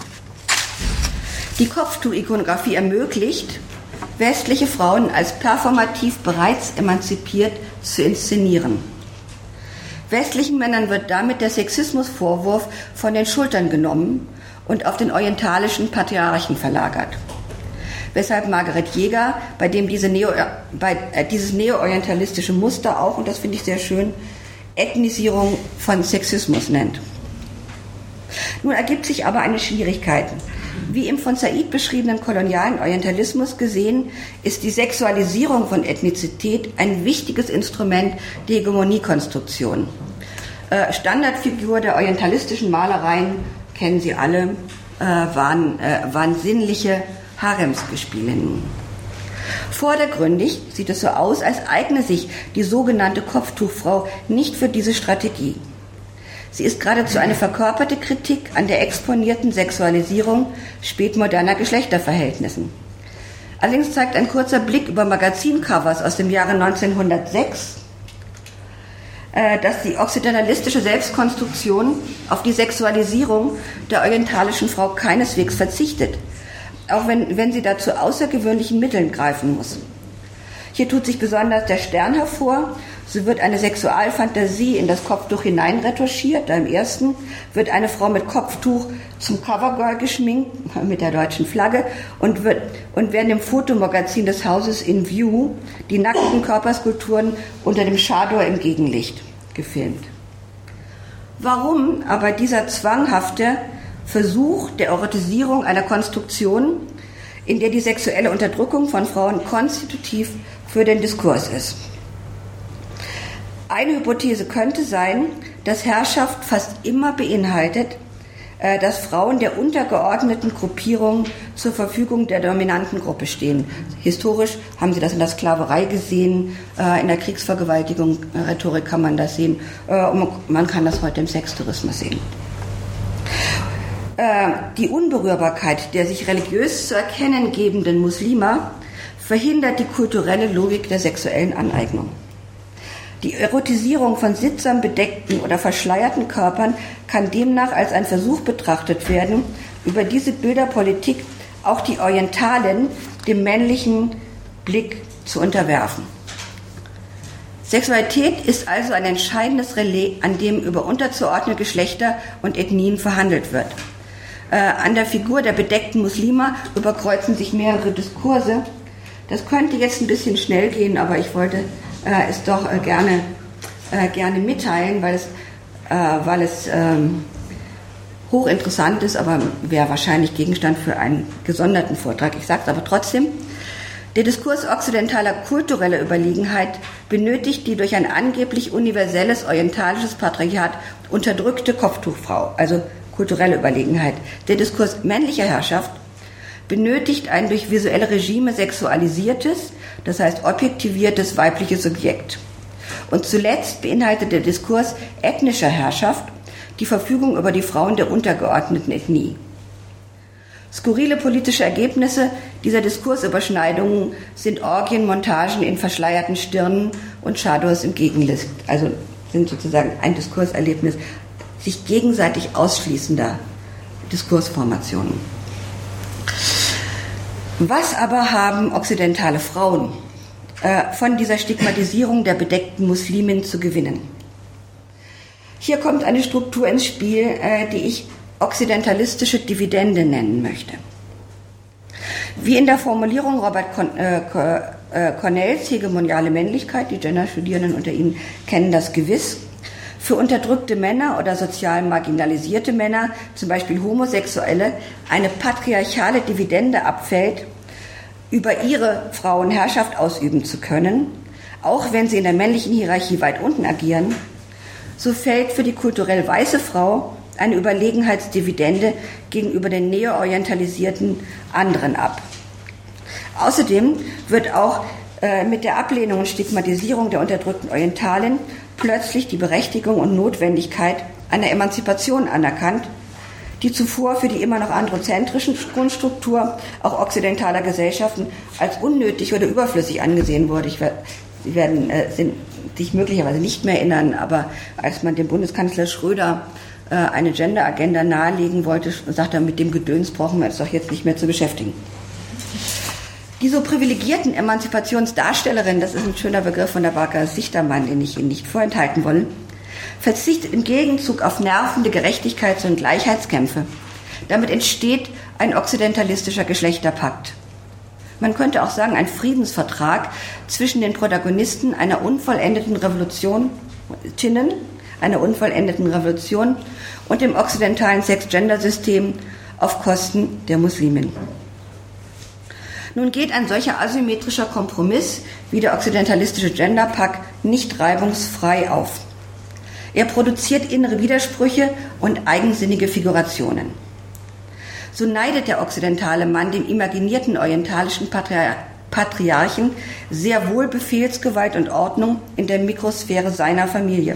Die Kopftuch-Ikonografie ermöglicht, westliche Frauen als performativ bereits emanzipiert zu inszenieren. Westlichen Männern wird damit der Sexismusvorwurf von den Schultern genommen und auf den orientalischen Patriarchen verlagert. Weshalb Margaret Jäger, bei dem dieses neo-orientalistische Muster auch, und das finde ich sehr schön, Ethnisierung von Sexismus nennt. Nun ergibt sich aber eine Schwierigkeit. Wie im von Said beschriebenen kolonialen Orientalismus gesehen, ist die Sexualisierung von Ethnizität ein wichtiges Instrument der Hegemoniekonstruktion. Standardfigur der orientalistischen Malereien, kennen Sie alle, waren sinnliche Haremsgespielinnen. Vordergründig sieht es so aus, als eigne sich die sogenannte Kopftuchfrau nicht für diese Strategie. Sie ist geradezu eine verkörperte Kritik an der exponierten Sexualisierung spätmoderner Geschlechterverhältnissen. Allerdings zeigt ein kurzer Blick über Magazincovers aus dem Jahre 1906, dass die okzidentalistische Selbstkonstruktion auf die Sexualisierung der orientalischen Frau keineswegs verzichtet, auch wenn sie dazu außergewöhnlichen Mitteln greifen muss. Hier tut sich besonders der Stern hervor. So wird eine Sexualfantasie in das Kopftuch hineinretuschiert. Da im ersten wird eine Frau mit Kopftuch zum Covergirl geschminkt, mit der deutschen Flagge, und werden im Fotomagazin des Hauses In View die nackten Körperskulpturen unter dem Schador im Gegenlicht gefilmt. Warum aber dieser zwanghafte Versuch der Erotisierung einer Konstruktion, in der die sexuelle Unterdrückung von Frauen konstitutiv für den Diskurs ist? Eine Hypothese könnte sein, dass Herrschaft fast immer beinhaltet, dass Frauen der untergeordneten Gruppierung zur Verfügung der dominanten Gruppe stehen. Historisch haben Sie das in der Sklaverei gesehen, in der Kriegsvergewaltigung, Rhetorik kann man das sehen, und man kann das heute im Sextourismus sehen. Die Unberührbarkeit der sich religiös zu erkennen gebenden Muslime verhindert die kulturelle Logik der sexuellen Aneignung. Die Erotisierung von sittsam bedeckten oder verschleierten Körpern kann demnach als ein Versuch betrachtet werden, über diese Bilderpolitik auch die Orientalen dem männlichen Blick zu unterwerfen. Sexualität ist also ein entscheidendes Relais, an dem über unterzuordnete Geschlechter und Ethnien verhandelt wird. An der Figur der bedeckten Muslima überkreuzen sich mehrere Diskurse. Das könnte jetzt ein bisschen schnell gehen, aber ich wollte es doch gerne mitteilen, weil es hochinteressant ist, aber wäre wahrscheinlich Gegenstand für einen gesonderten Vortrag. Ich sage es aber trotzdem. Der Diskurs okzidentaler kultureller Überlegenheit benötigt die durch ein angeblich universelles orientalisches Patriarchat unterdrückte Kopftuchfrau, also kulturelle Überlegenheit. Der Diskurs männlicher Herrschaft benötigt ein durch visuelle Regime sexualisiertes, das heißt objektiviertes weibliches Subjekt. Und zuletzt beinhaltet der Diskurs ethnischer Herrschaft die Verfügung über die Frauen der untergeordneten Ethnie. Skurrile politische Ergebnisse dieser Diskursüberschneidungen sind Orgienmontagen in verschleierten Stirnen und Shadows im Gegenlicht, also sind sozusagen ein Diskurserlebnis sich gegenseitig ausschließender Diskursformationen. Was aber haben okzidentale Frauen von dieser Stigmatisierung der bedeckten Muslimin zu gewinnen? Hier kommt eine Struktur ins Spiel, die ich okzidentalistische Dividende nennen möchte. Wie in der Formulierung Robert Cornells hegemoniale Männlichkeit, die Genderstudierenden unter Ihnen kennen das gewiss, für unterdrückte Männer oder sozial marginalisierte Männer, zum Beispiel Homosexuelle, eine patriarchale Dividende abfällt, über ihre Frauen Herrschaft ausüben zu können, auch wenn sie in der männlichen Hierarchie weit unten agieren, so fällt für die kulturell weiße Frau eine Überlegenheitsdividende gegenüber den neo-orientalisierten anderen ab. Außerdem wird auch mit der Ablehnung und Stigmatisierung der unterdrückten Orientalen plötzlich die Berechtigung und Notwendigkeit einer Emanzipation anerkannt, die zuvor für die immer noch androzentrische Grundstruktur auch okzidentaler Gesellschaften als unnötig oder überflüssig angesehen wurde. Sie werden sich möglicherweise nicht mehr erinnern, aber als man dem Bundeskanzler Schröder eine Gender-Agenda nahelegen wollte, sagt er, mit dem Gedöns brauchen wir uns doch jetzt nicht mehr zu beschäftigen. Die so privilegierten Emanzipationsdarstellerinnen, das ist ein schöner Begriff von der Barbara Sichtermann, den ich Ihnen nicht vorenthalten wolle, verzichtet im Gegenzug auf nervende Gerechtigkeits- und Gleichheitskämpfe. Damit entsteht ein okzidentalistischer Geschlechterpakt. Man könnte auch sagen, ein Friedensvertrag zwischen den Protagonisten einer unvollendeten Revolution und dem okzidentalen Sex-Gender-System auf Kosten der Muslimen. Nun geht ein solcher asymmetrischer Kompromiss wie der okzidentalistische Genderpakt nicht reibungsfrei auf. Er produziert innere Widersprüche und eigensinnige Figurationen. So neidet der okzidentale Mann dem imaginierten orientalischen Patriarchen sehr wohl Befehlsgewalt und Ordnung in der Mikrosphäre seiner Familie.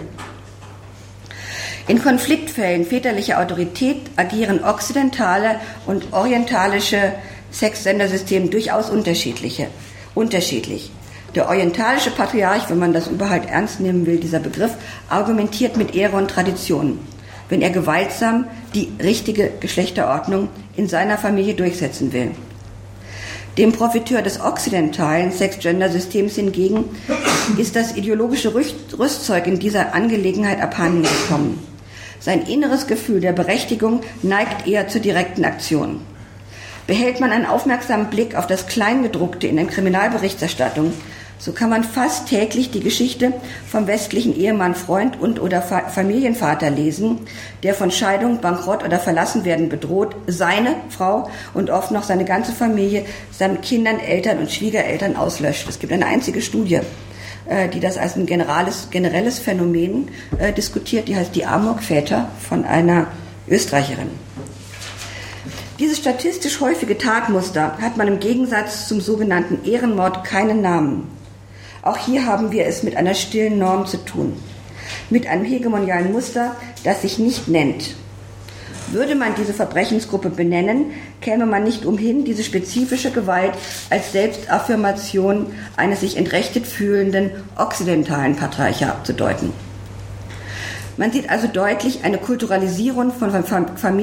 In Konfliktfällen väterlicher Autorität agieren okzidentale und orientalische Sex-Gender-Systeme durchaus unterschiedlich. Der orientalische Patriarch, wenn man das überhaupt ernst nehmen will, dieser Begriff, argumentiert mit Ehre und Tradition, wenn er gewaltsam die richtige Geschlechterordnung in seiner Familie durchsetzen will. Dem Profiteur des okzidentalen Sex-Gender-Systems hingegen ist das ideologische Rüstzeug in dieser Angelegenheit abhanden gekommen. Sein inneres Gefühl der Berechtigung neigt eher zur direkten Aktion. Behält man einen aufmerksamen Blick auf das Kleingedruckte in der Kriminalberichterstattung, so kann man fast täglich die Geschichte vom westlichen Ehemann, Freund und oder Familienvater lesen, der von Scheidung, Bankrott oder Verlassenwerden bedroht, seine Frau und oft noch seine ganze Familie samt Kindern, Eltern und Schwiegereltern auslöscht. Es gibt eine einzige Studie, die das als ein generelles Phänomen diskutiert, die heißt die Amokväter von einer Österreicherin. Dieses statistisch häufige Tatmuster hat man im Gegensatz zum sogenannten Ehrenmord keinen Namen. Auch hier haben wir es mit einer stillen Norm zu tun, mit einem hegemonialen Muster, das sich nicht nennt. Würde man diese Verbrechensgruppe benennen, käme man nicht umhin, diese spezifische Gewalt als Selbstaffirmation eines sich entrechtet fühlenden okzidentalen Patriarchats abzudeuten. Man sieht also deutlich eine Kulturalisierung von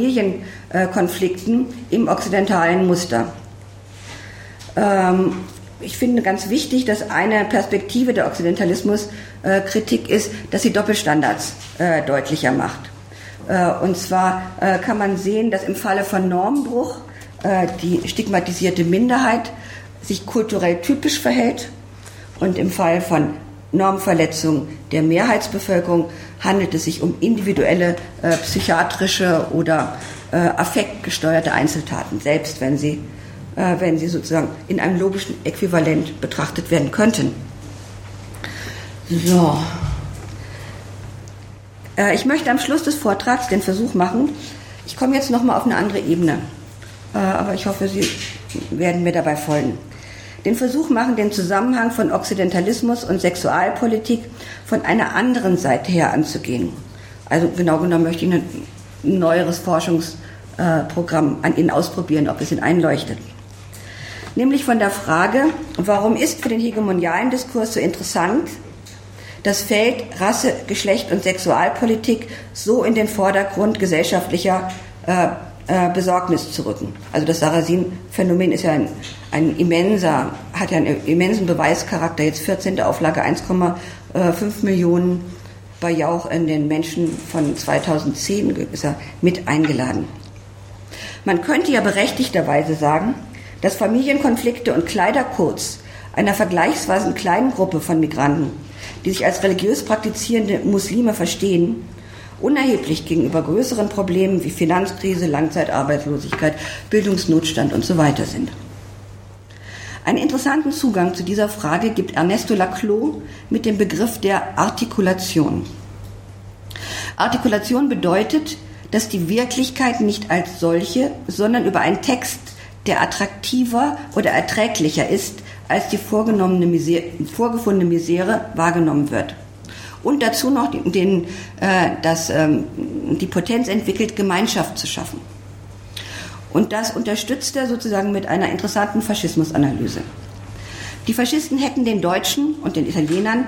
Familienkonflikten im okzidentalen Muster. ich finde ganz wichtig, dass eine Perspektive der Okzidentalismus-Kritik ist, dass sie Doppelstandards deutlicher macht. Und zwar kann man sehen, dass im Falle von Normbruch die stigmatisierte Minderheit sich kulturell typisch verhält und im Fall von Normverletzung der Mehrheitsbevölkerung handelt es sich um individuelle psychiatrische oder affektgesteuerte Einzeltaten, selbst wenn sie sozusagen in einem logischen Äquivalent betrachtet werden könnten. So. Ich möchte am Schluss des Vortrags den Versuch machen, ich komme jetzt nochmal auf eine andere Ebene, aber ich hoffe, Sie werden mir dabei folgen. Den Versuch machen, den Zusammenhang von Okzidentalismus und Sexualpolitik von einer anderen Seite her anzugehen. Also genau genommen möchte ich ein neueres Forschungsprogramm an Ihnen ausprobieren, ob es Ihnen einleuchtet. Nämlich von der Frage, warum ist für den hegemonialen Diskurs so interessant, das Feld Rasse, Geschlecht und Sexualpolitik so in den Vordergrund gesellschaftlicher Besorgnis zu rücken. Also das Sarrazin-Phänomen ist ja hat ja einen immensen Beweischarakter. Jetzt 14. Auflage, 1,5 Millionen bei Jauch in den Menschen von 2010 ist er mit eingeladen. Man könnte ja berechtigterweise sagen, dass Familienkonflikte und Kleidercodes einer vergleichsweise kleinen Gruppe von Migranten, die sich als religiös praktizierende Muslime verstehen, unerheblich gegenüber größeren Problemen wie Finanzkrise, Langzeitarbeitslosigkeit, Bildungsnotstand und so weiter sind. Einen interessanten Zugang zu dieser Frage gibt Ernesto Laclau mit dem Begriff der Artikulation. Artikulation bedeutet, dass die Wirklichkeit nicht als solche, sondern über einen Text, der attraktiver oder erträglicher ist, als die vorgefundene Misere wahrgenommen wird. Und dazu noch die Potenz entwickelt, Gemeinschaft zu schaffen. Und das unterstützt er sozusagen mit einer interessanten Faschismusanalyse. Die Faschisten hätten den Deutschen und den Italienern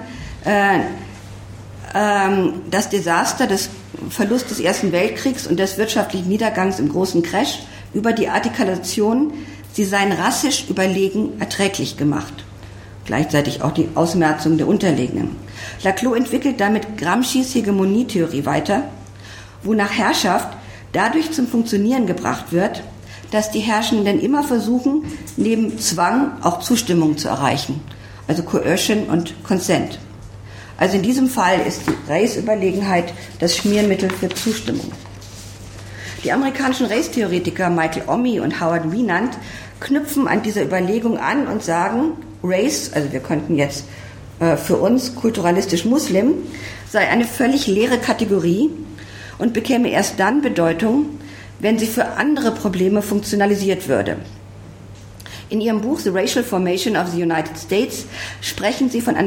das Desaster des Verlusts des Ersten Weltkriegs und des wirtschaftlichen Niedergangs im großen Crash über die Artikulation, sie seien rassisch überlegen, erträglich gemacht. Gleichzeitig auch die Ausmerzung der Unterlegenen. Laclau entwickelt damit Gramscis Hegemonietheorie weiter, wonach Herrschaft dadurch zum Funktionieren gebracht wird, dass die Herrschenden immer versuchen, neben Zwang auch Zustimmung zu erreichen, also Coercion und Consent. Also in diesem Fall ist die Race-Überlegenheit das Schmiermittel für Zustimmung. Die amerikanischen Race-Theoretiker Michael Omi und Howard Wienand knüpfen an dieser Überlegung an und sagen, Race, also wir könnten jetzt für uns kulturalistisch Muslim, sei eine völlig leere Kategorie und bekäme erst dann Bedeutung, wenn sie für andere Probleme funktionalisiert würde. In ihrem Buch The Racial Formation of the United States sprechen sie von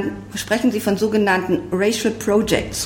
sogenannten Racial Projects,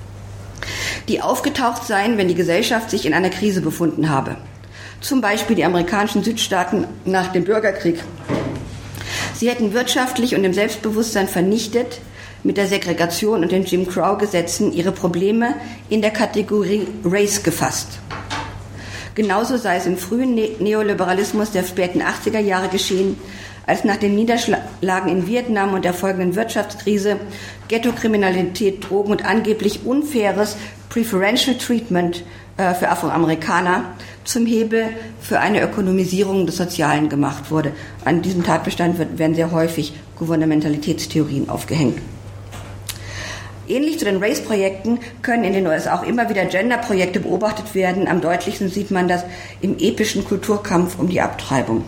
die aufgetaucht seien, wenn die Gesellschaft sich in einer Krise befunden habe. Zum Beispiel die amerikanischen Südstaaten nach dem Bürgerkrieg. Sie hätten wirtschaftlich und im Selbstbewusstsein vernichtet, mit der Segregation und den Jim Crow-Gesetzen ihre Probleme in der Kategorie Race gefasst. Genauso sei es im frühen Neoliberalismus der späten 80er Jahre geschehen, als nach den Niederschlagen in Vietnam und der folgenden Wirtschaftskrise Ghettokriminalität, Drogen und angeblich unfaires Preferential Treatment für Afroamerikaner zum Hebel für eine Ökonomisierung des Sozialen gemacht wurde. An diesem Tatbestand werden sehr häufig Gouvernementalitätstheorien aufgehängt. Ähnlich zu den Race-Projekten können in den USA auch immer wieder Gender-Projekte beobachtet werden. Am deutlichsten sieht man das im epischen Kulturkampf um die Abtreibung.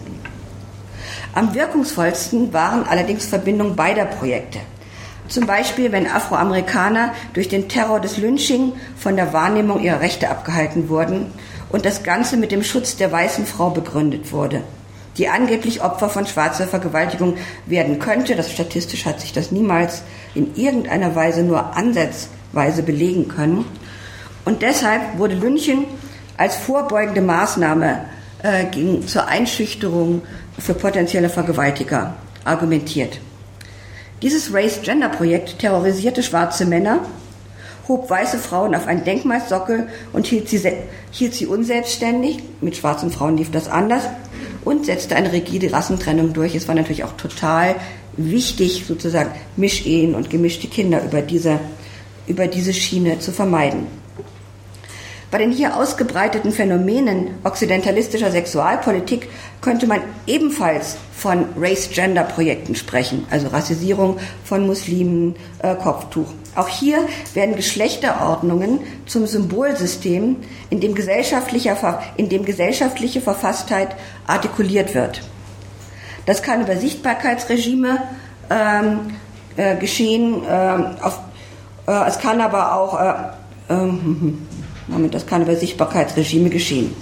Am wirkungsvollsten waren allerdings Verbindungen beider Projekte. Zum Beispiel, wenn Afroamerikaner durch den Terror des Lynching von der Wahrnehmung ihrer Rechte abgehalten wurden und das Ganze mit dem Schutz der weißen Frau begründet wurde, die angeblich Opfer von schwarzer Vergewaltigung werden könnte. Das statistisch hat sich das niemals in irgendeiner Weise nur ansatzweise belegen können. Und deshalb wurde Lynching als vorbeugende Maßnahme zur Einschüchterung für potenzielle Vergewaltiger argumentiert. Dieses Race-Gender-Projekt terrorisierte schwarze Männer, hob weiße Frauen auf einen Denkmalsockel und hielt sie unselbstständig, mit schwarzen Frauen lief das anders, und setzte eine rigide Rassentrennung durch. Es war natürlich auch total wichtig, sozusagen Mischehen und gemischte Kinder über diese Schiene zu vermeiden. Bei den hier ausgebreiteten Phänomenen okzidentalistischer Sexualpolitik könnte man ebenfalls von Race-Gender-Projekten sprechen, also Rassisierung von Muslimen, Kopftuch. Auch hier werden Geschlechterordnungen zum Symbolsystem, in dem gesellschaftliche Verfasstheit artikuliert wird. Das kann über Sichtbarkeitsregime geschehen, es kann aber auch das kann über Sichtbarkeitsregime geschehen.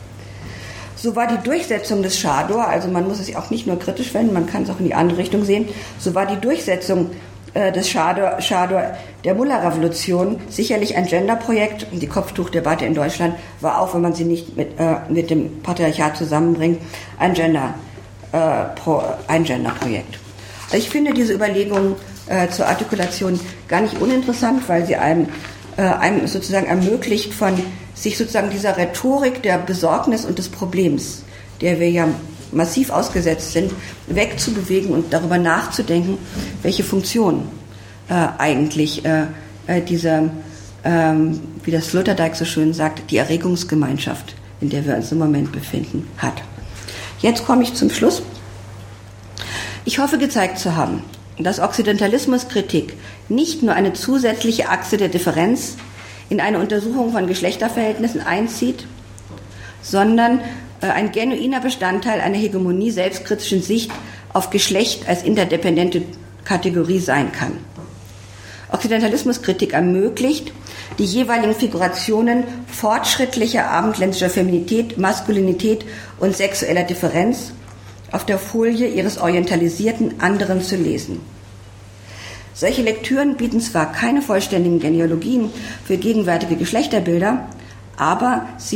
So war die Durchsetzung des Chador, also man muss es auch nicht nur kritisch wenden, man kann es auch in die andere Richtung sehen, so war die Durchsetzung des Chador der Mullah-Revolution sicherlich ein Genderprojekt. Und die Kopftuchdebatte in Deutschland war auch, wenn man sie nicht mit dem Patriarchat zusammenbringt, ein Genderprojekt. Also ich finde diese Überlegungen zur Artikulation gar nicht uninteressant, weil sie einem sozusagen ermöglicht, sich sozusagen dieser Rhetorik der Besorgnis und des Problems, der wir ja massiv ausgesetzt sind, wegzubewegen und darüber nachzudenken, welche Funktion eigentlich diese, wie das Sloterdijk so schön sagt, die Erregungsgemeinschaft, in der wir uns im Moment befinden, hat. Jetzt komme ich zum Schluss. Ich hoffe, gezeigt zu haben, dass Okzidentalismuskritik nicht nur eine zusätzliche Achse der Differenz in eine Untersuchung von Geschlechterverhältnissen einzieht, sondern ein genuiner Bestandteil einer Hegemonie selbstkritischen Sicht auf Geschlecht als interdependente Kategorie sein kann. Okzidentalismuskritik ermöglicht, die jeweiligen Figurationen fortschrittlicher abendländischer Feminität, Maskulinität und sexueller Differenz auf der Folie ihres orientalisierten anderen zu lesen. Solche Lektüren bieten zwar keine vollständigen Genealogien für gegenwärtige Geschlechterbilder, aber sie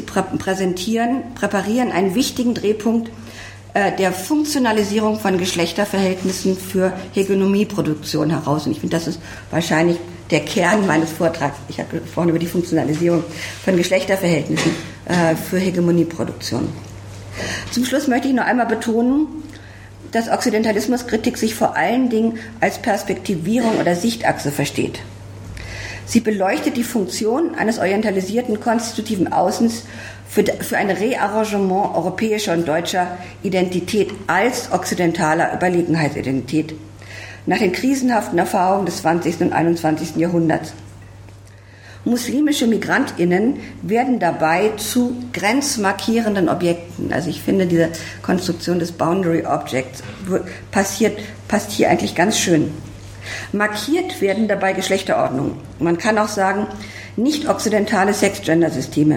präparieren einen wichtigen Drehpunkt der Funktionalisierung von Geschlechterverhältnissen für Hegemonieproduktion heraus. Und ich finde, das ist wahrscheinlich der Kern meines Vortrags. Ich habe vorhin über die Funktionalisierung von Geschlechterverhältnissen für Hegemonieproduktion. Zum Schluss möchte ich noch einmal betonen, dass Okzidentalismuskritik sich vor allen Dingen als Perspektivierung oder Sichtachse versteht. Sie beleuchtet die Funktion eines orientalisierten konstitutiven Außens für ein Rearrangement europäischer und deutscher Identität als okzidentaler Überlegenheitsidentität nach den krisenhaften Erfahrungen des 20. und 21. Jahrhunderts. Muslimische MigrantInnen werden dabei zu grenzmarkierenden Objekten. Also ich finde, diese Konstruktion des Boundary Objects passt hier eigentlich ganz schön. Markiert werden dabei Geschlechterordnungen. Man kann auch sagen, nicht okzidentale Sex-Gender-Systeme.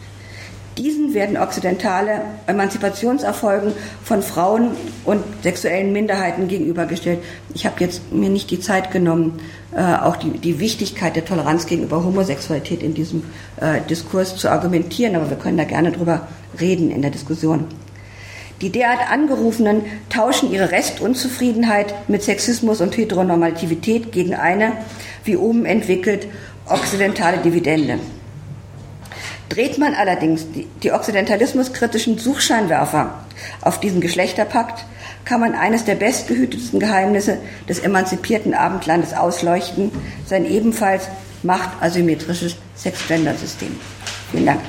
Diesen werden okzidentale Emanzipationserfolgen von Frauen und sexuellen Minderheiten gegenübergestellt. Ich habe jetzt mir nicht die Zeit genommen, auch die Wichtigkeit der Toleranz gegenüber Homosexualität in diesem Diskurs zu argumentieren, aber wir können da gerne drüber reden in der Diskussion. Die derart Angerufenen tauschen ihre Restunzufriedenheit mit Sexismus und Heteronormativität gegen eine, wie oben entwickelt, okzidentale Dividende. Dreht man allerdings die okzidentalismuskritischen Suchscheinwerfer auf diesen Geschlechterpakt, kann man eines der bestgehütetsten Geheimnisse des emanzipierten Abendlandes ausleuchten, sein ebenfalls machtasymmetrisches Sex-Gender-System. Vielen Dank.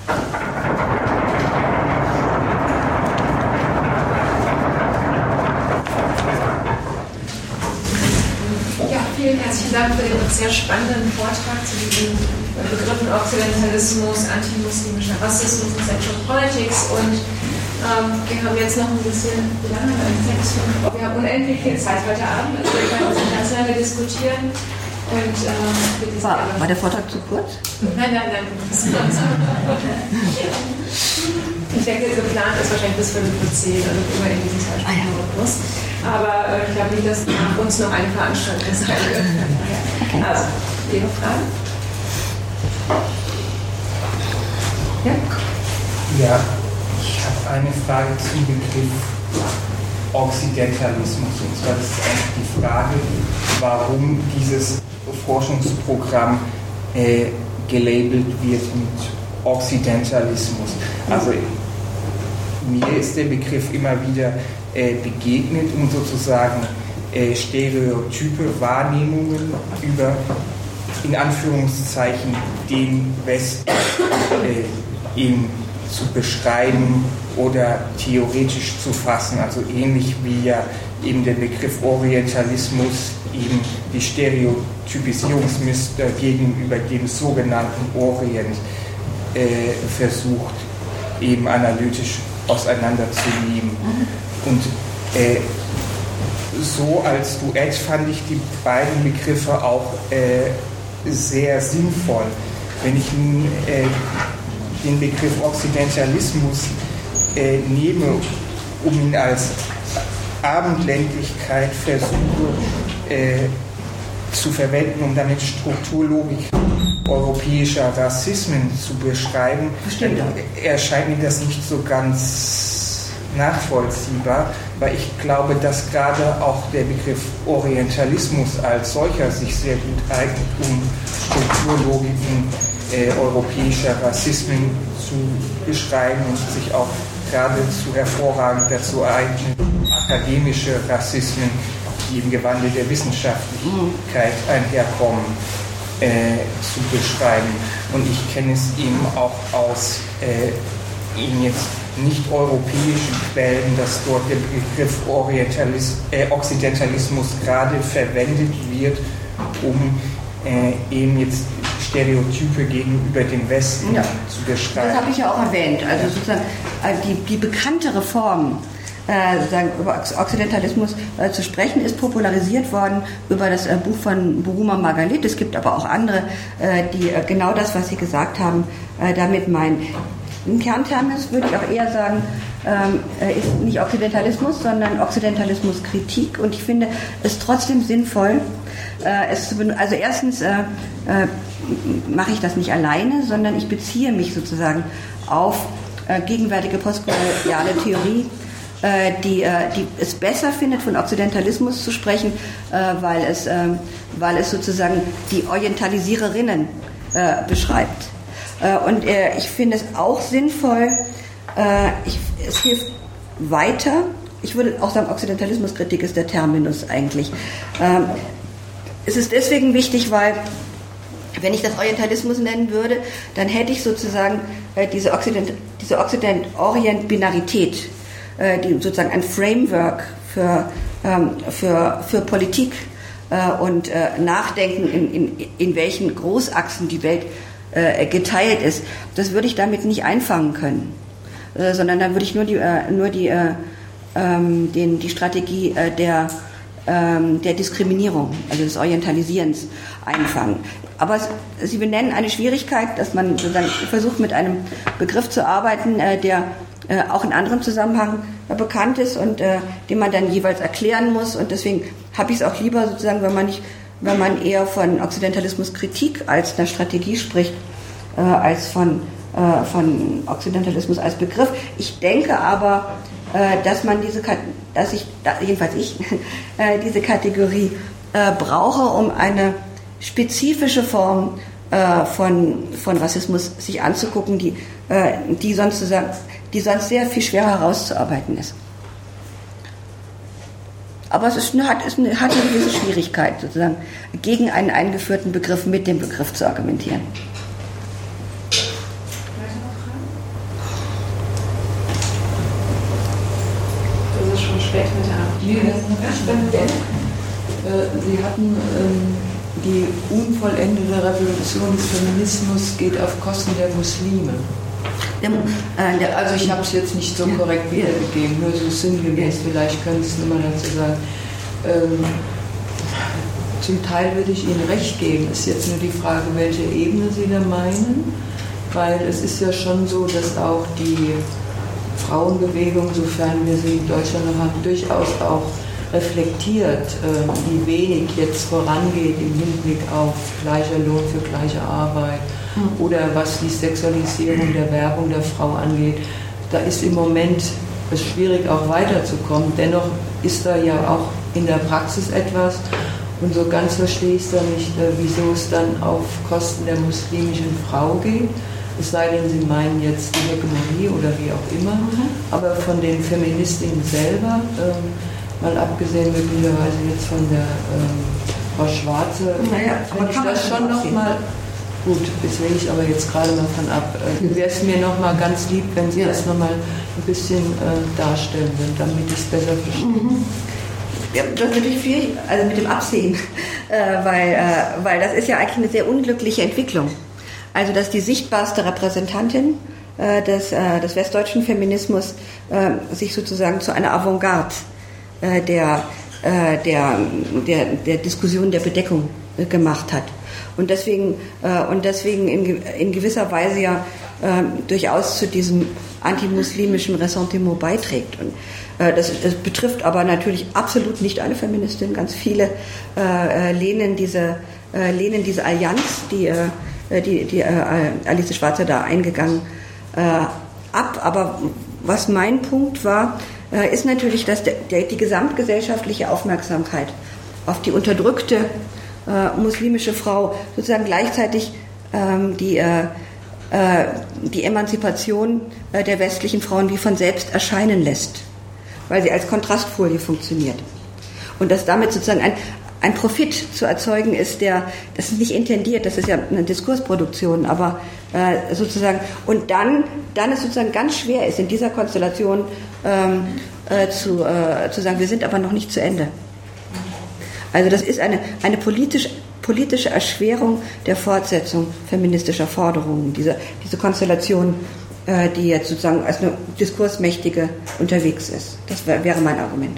Vielen herzlichen Dank für den sehr spannenden Vortrag zu diesen Begriffen Okzidentalismus, antimuslimischer Rassismus und Sexual Politics. Und wir haben jetzt noch ein bisschen, wie lange haben wir? Wir haben unendlich viel Zeit heute Abend, also wir können uns ganz lange diskutieren. Und, war der Vortrag zu kurz? Nein. Ich denke, geplant ist wahrscheinlich bis 5:10, also immer in diesem Zeitsprung. Aber ich glaube nicht, dass nach uns noch eine Veranstaltung sein wird. Okay. Also, Ihre Fragen? Ja, ich habe eine Frage zum Begriff Okzidentalismus. Und zwar das ist eigentlich die Frage, warum dieses Forschungsprogramm gelabelt wird mit Okzidentalismus. Also mir ist der Begriff immer wieder begegnet, um sozusagen stereotype Wahrnehmungen über, in Anführungszeichen, den Westen eben zu beschreiben oder theoretisch zu fassen. Also ähnlich wie ja eben der Begriff Orientalismus eben die Stereotypisierungsmuster gegenüber dem sogenannten Orient versucht, eben analytisch auseinanderzunehmen. Und so als Duett fand ich die beiden Begriffe auch sehr sinnvoll. Wenn ich nun den Begriff Okzidentalismus nehme, um ihn als Abendländlichkeit versuche zu verwenden, um damit Strukturlogik europäischer Rassismen zu beschreiben, erscheint mir das nicht so ganz nachvollziehbar, weil ich glaube, dass gerade auch der Begriff Orientalismus als solcher sich sehr gut eignet, um Strukturlogiken europäischer Rassismen zu beschreiben und sich auch geradezu hervorragend dazu eignet, akademische Rassismen, die im Gewande der Wissenschaftlichkeit einherkommen, zu beschreiben. Und ich kenne es eben auch aus eben jetzt nicht europäischen Quellen, dass dort der Begriff Okzidentalismus gerade verwendet wird, um eben jetzt Stereotype gegenüber dem Westen zu beschreiben. Das habe ich ja auch erwähnt. Also sozusagen die bekanntere Form, über Okzidentalismus zu sprechen, ist popularisiert worden über das Buch von Buruma Margalit. Es gibt aber auch andere, die genau das, was Sie gesagt haben, damit meinen. Im Kernterminus würde ich auch eher sagen, ist nicht Okzidentalismus, sondern Okzidentalismuskritik. Und ich finde es trotzdem sinnvoll, also erstens mache ich das nicht alleine, sondern ich beziehe mich sozusagen auf gegenwärtige postkoloniale Theorie, die es besser findet, von Okzidentalismus zu sprechen, weil es sozusagen die Orientalisiererinnen beschreibt. Und ich finde es auch sinnvoll, es hilft weiter, ich würde auch sagen, Okzidentalismuskritik ist der Terminus eigentlich. Es ist deswegen wichtig, weil, wenn ich das Orientalismus nennen würde, dann hätte ich sozusagen diese Occident-Orient-Binarität, die sozusagen ein Framework für Politik und Nachdenken, in welchen Großachsen die Welt geteilt ist. Das würde ich damit nicht einfangen können, sondern dann würde ich nur die Strategie der Diskriminierung, also des Orientalisierens einfangen. Aber Sie benennen eine Schwierigkeit, dass man sozusagen versucht, mit einem Begriff zu arbeiten, der auch in anderem Zusammenhang bekannt ist und den man dann jeweils erklären muss. Und deswegen habe ich es auch lieber sozusagen, wenn man eher von Okzidentalismuskritik als einer Strategie spricht, als von Okzidentalismus als Begriff. Ich denke aber, dass ich diese Kategorie brauche, um eine spezifische Form von Rassismus sich anzugucken, die sonst sehr viel schwerer herauszuarbeiten ist. Aber es hat eine gewisse Schwierigkeit, sozusagen gegen einen eingeführten Begriff mit dem Begriff zu argumentieren. Das ist schon spät mit der Abstimmung. Sie hatten die unvollendete Revolution des Feminismus geht auf Kosten der Muslime. Also ich habe es jetzt nicht so korrekt wiedergegeben, nur so sinngemäß, vielleicht können Sie es nochmal dazu sagen. Zum Teil würde ich Ihnen recht geben, ist jetzt nur die Frage, welche Ebene Sie da meinen, weil es ist ja schon so, dass auch die Frauenbewegung, sofern wir sie in Deutschland noch haben, durchaus auch reflektiert, wie wenig jetzt vorangeht im Hinblick auf gleicher Lohn für gleiche Arbeit oder was die Sexualisierung der Werbung der Frau angeht. Da ist im Moment es schwierig, auch weiterzukommen. Dennoch ist da ja auch in der Praxis etwas und so ganz verstehe ich es da nicht, wieso es dann auf Kosten der muslimischen Frau geht. Es sei denn, Sie meinen jetzt die Hegemonie oder wie auch immer. Aber von den Feministinnen selber, mal abgesehen möglicherweise jetzt von der Frau Schwarze, finde ich das schon nochmal... Gut, das will ich aber jetzt gerade mal von ab. Wäre es mir nochmal ganz lieb, wenn Sie das nochmal ein bisschen darstellen würden, damit ich es besser verstehe. Ja, das ist natürlich schwierig, also mit dem Absehen, weil das ist ja eigentlich eine sehr unglückliche Entwicklung. Also, dass die sichtbarste Repräsentantin des westdeutschen Feminismus sich sozusagen zu einer Avantgarde der Diskussion der Bedeckung gemacht hat. Und deswegen in gewisser Weise ja durchaus zu diesem antimuslimischen Ressentiment beiträgt. Und das betrifft aber natürlich absolut nicht alle Feministinnen. Ganz viele lehnen diese Allianz, die Alice Schwarzer da eingegangen ab. Aber was mein Punkt war, ist natürlich, dass die gesamtgesellschaftliche Aufmerksamkeit auf die unterdrückte muslimische Frau sozusagen gleichzeitig die Emanzipation der westlichen Frauen wie von selbst erscheinen lässt, weil sie als Kontrastfolie funktioniert. Und dass damit sozusagen ein Profit zu erzeugen ist, das ist nicht intendiert, das ist ja eine Diskursproduktion, aber sozusagen, und dann es sozusagen ganz schwer ist, in dieser Konstellation zu sagen, wir sind aber noch nicht zu Ende. Also das ist eine politische Erschwerung der Fortsetzung feministischer Forderungen, diese Konstellation, die jetzt sozusagen als eine Diskursmächtige unterwegs ist. Das wäre mein Argument.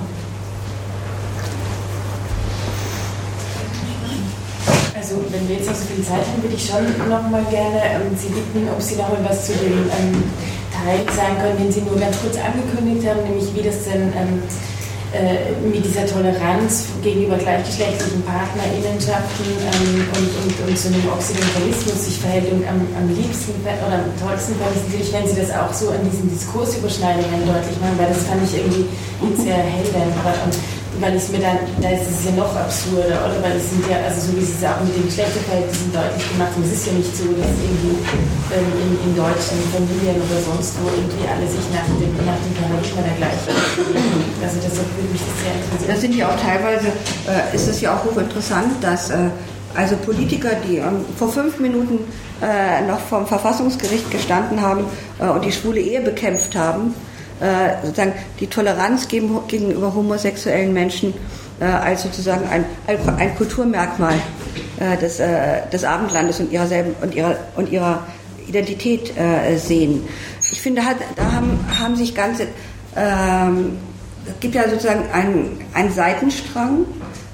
Also wenn wir jetzt noch so viel Zeit haben, würde ich schon noch mal gerne Sie bitten, ob Sie noch mal was zu dem Teil sagen können, den Sie nur ganz kurz angekündigt haben, nämlich wie das denn mit dieser Toleranz gegenüber gleichgeschlechtlichen PartnerInnenschaften und so einem Occidentalismus sich verhält. Und am liebsten oder am tollsten fand ich natürlich, wenn Sie das auch so an diesen Diskursüberschneidungen deutlich machen, weil das fand ich irgendwie sehr erhellend. Weil ich mir da ist es ja noch absurder, oder? Weil es sind ja, also so wie Sie es auch mit den Geschlechterverhältnissen deutlich gemacht haben, es ist ja nicht so, dass irgendwie in deutschen Familien oder sonst wo irgendwie alle sich nach dem Paradigma der Gleichheit. Also das würde mich sehr interessieren. Das sind ja auch teilweise, ist es ja auch hochinteressant, dass also Politiker, die vor 5 Minuten noch vom Verfassungsgericht gestanden haben und die schwule Ehe bekämpft haben, sozusagen die Toleranz gegenüber homosexuellen Menschen als sozusagen ein Kulturmerkmal des Abendlandes und ihrer Identität sehen. Ich finde, da haben sich ganze es gibt ja sozusagen einen Seitenstrang,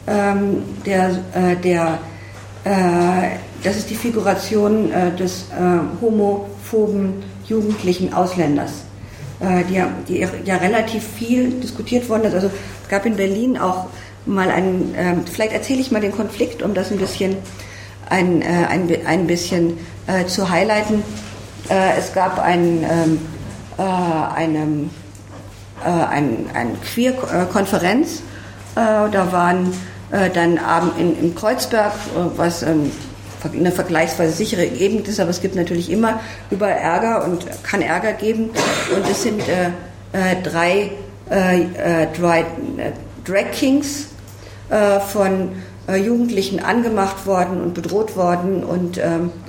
das ist die Figuration des homophoben jugendlichen Ausländers, die ja relativ viel diskutiert worden ist. Also es gab in Berlin auch mal vielleicht erzähle ich mal den Konflikt, um das ein bisschen zu highlighten. Es gab eine Queer-Konferenz, da waren dann in Kreuzberg, was eine vergleichsweise sichere Gegend ist, aber es gibt natürlich immer über Ärger und kann Ärger geben. Und es sind 3 Drag Kings von Jugendlichen angemacht worden und bedroht worden und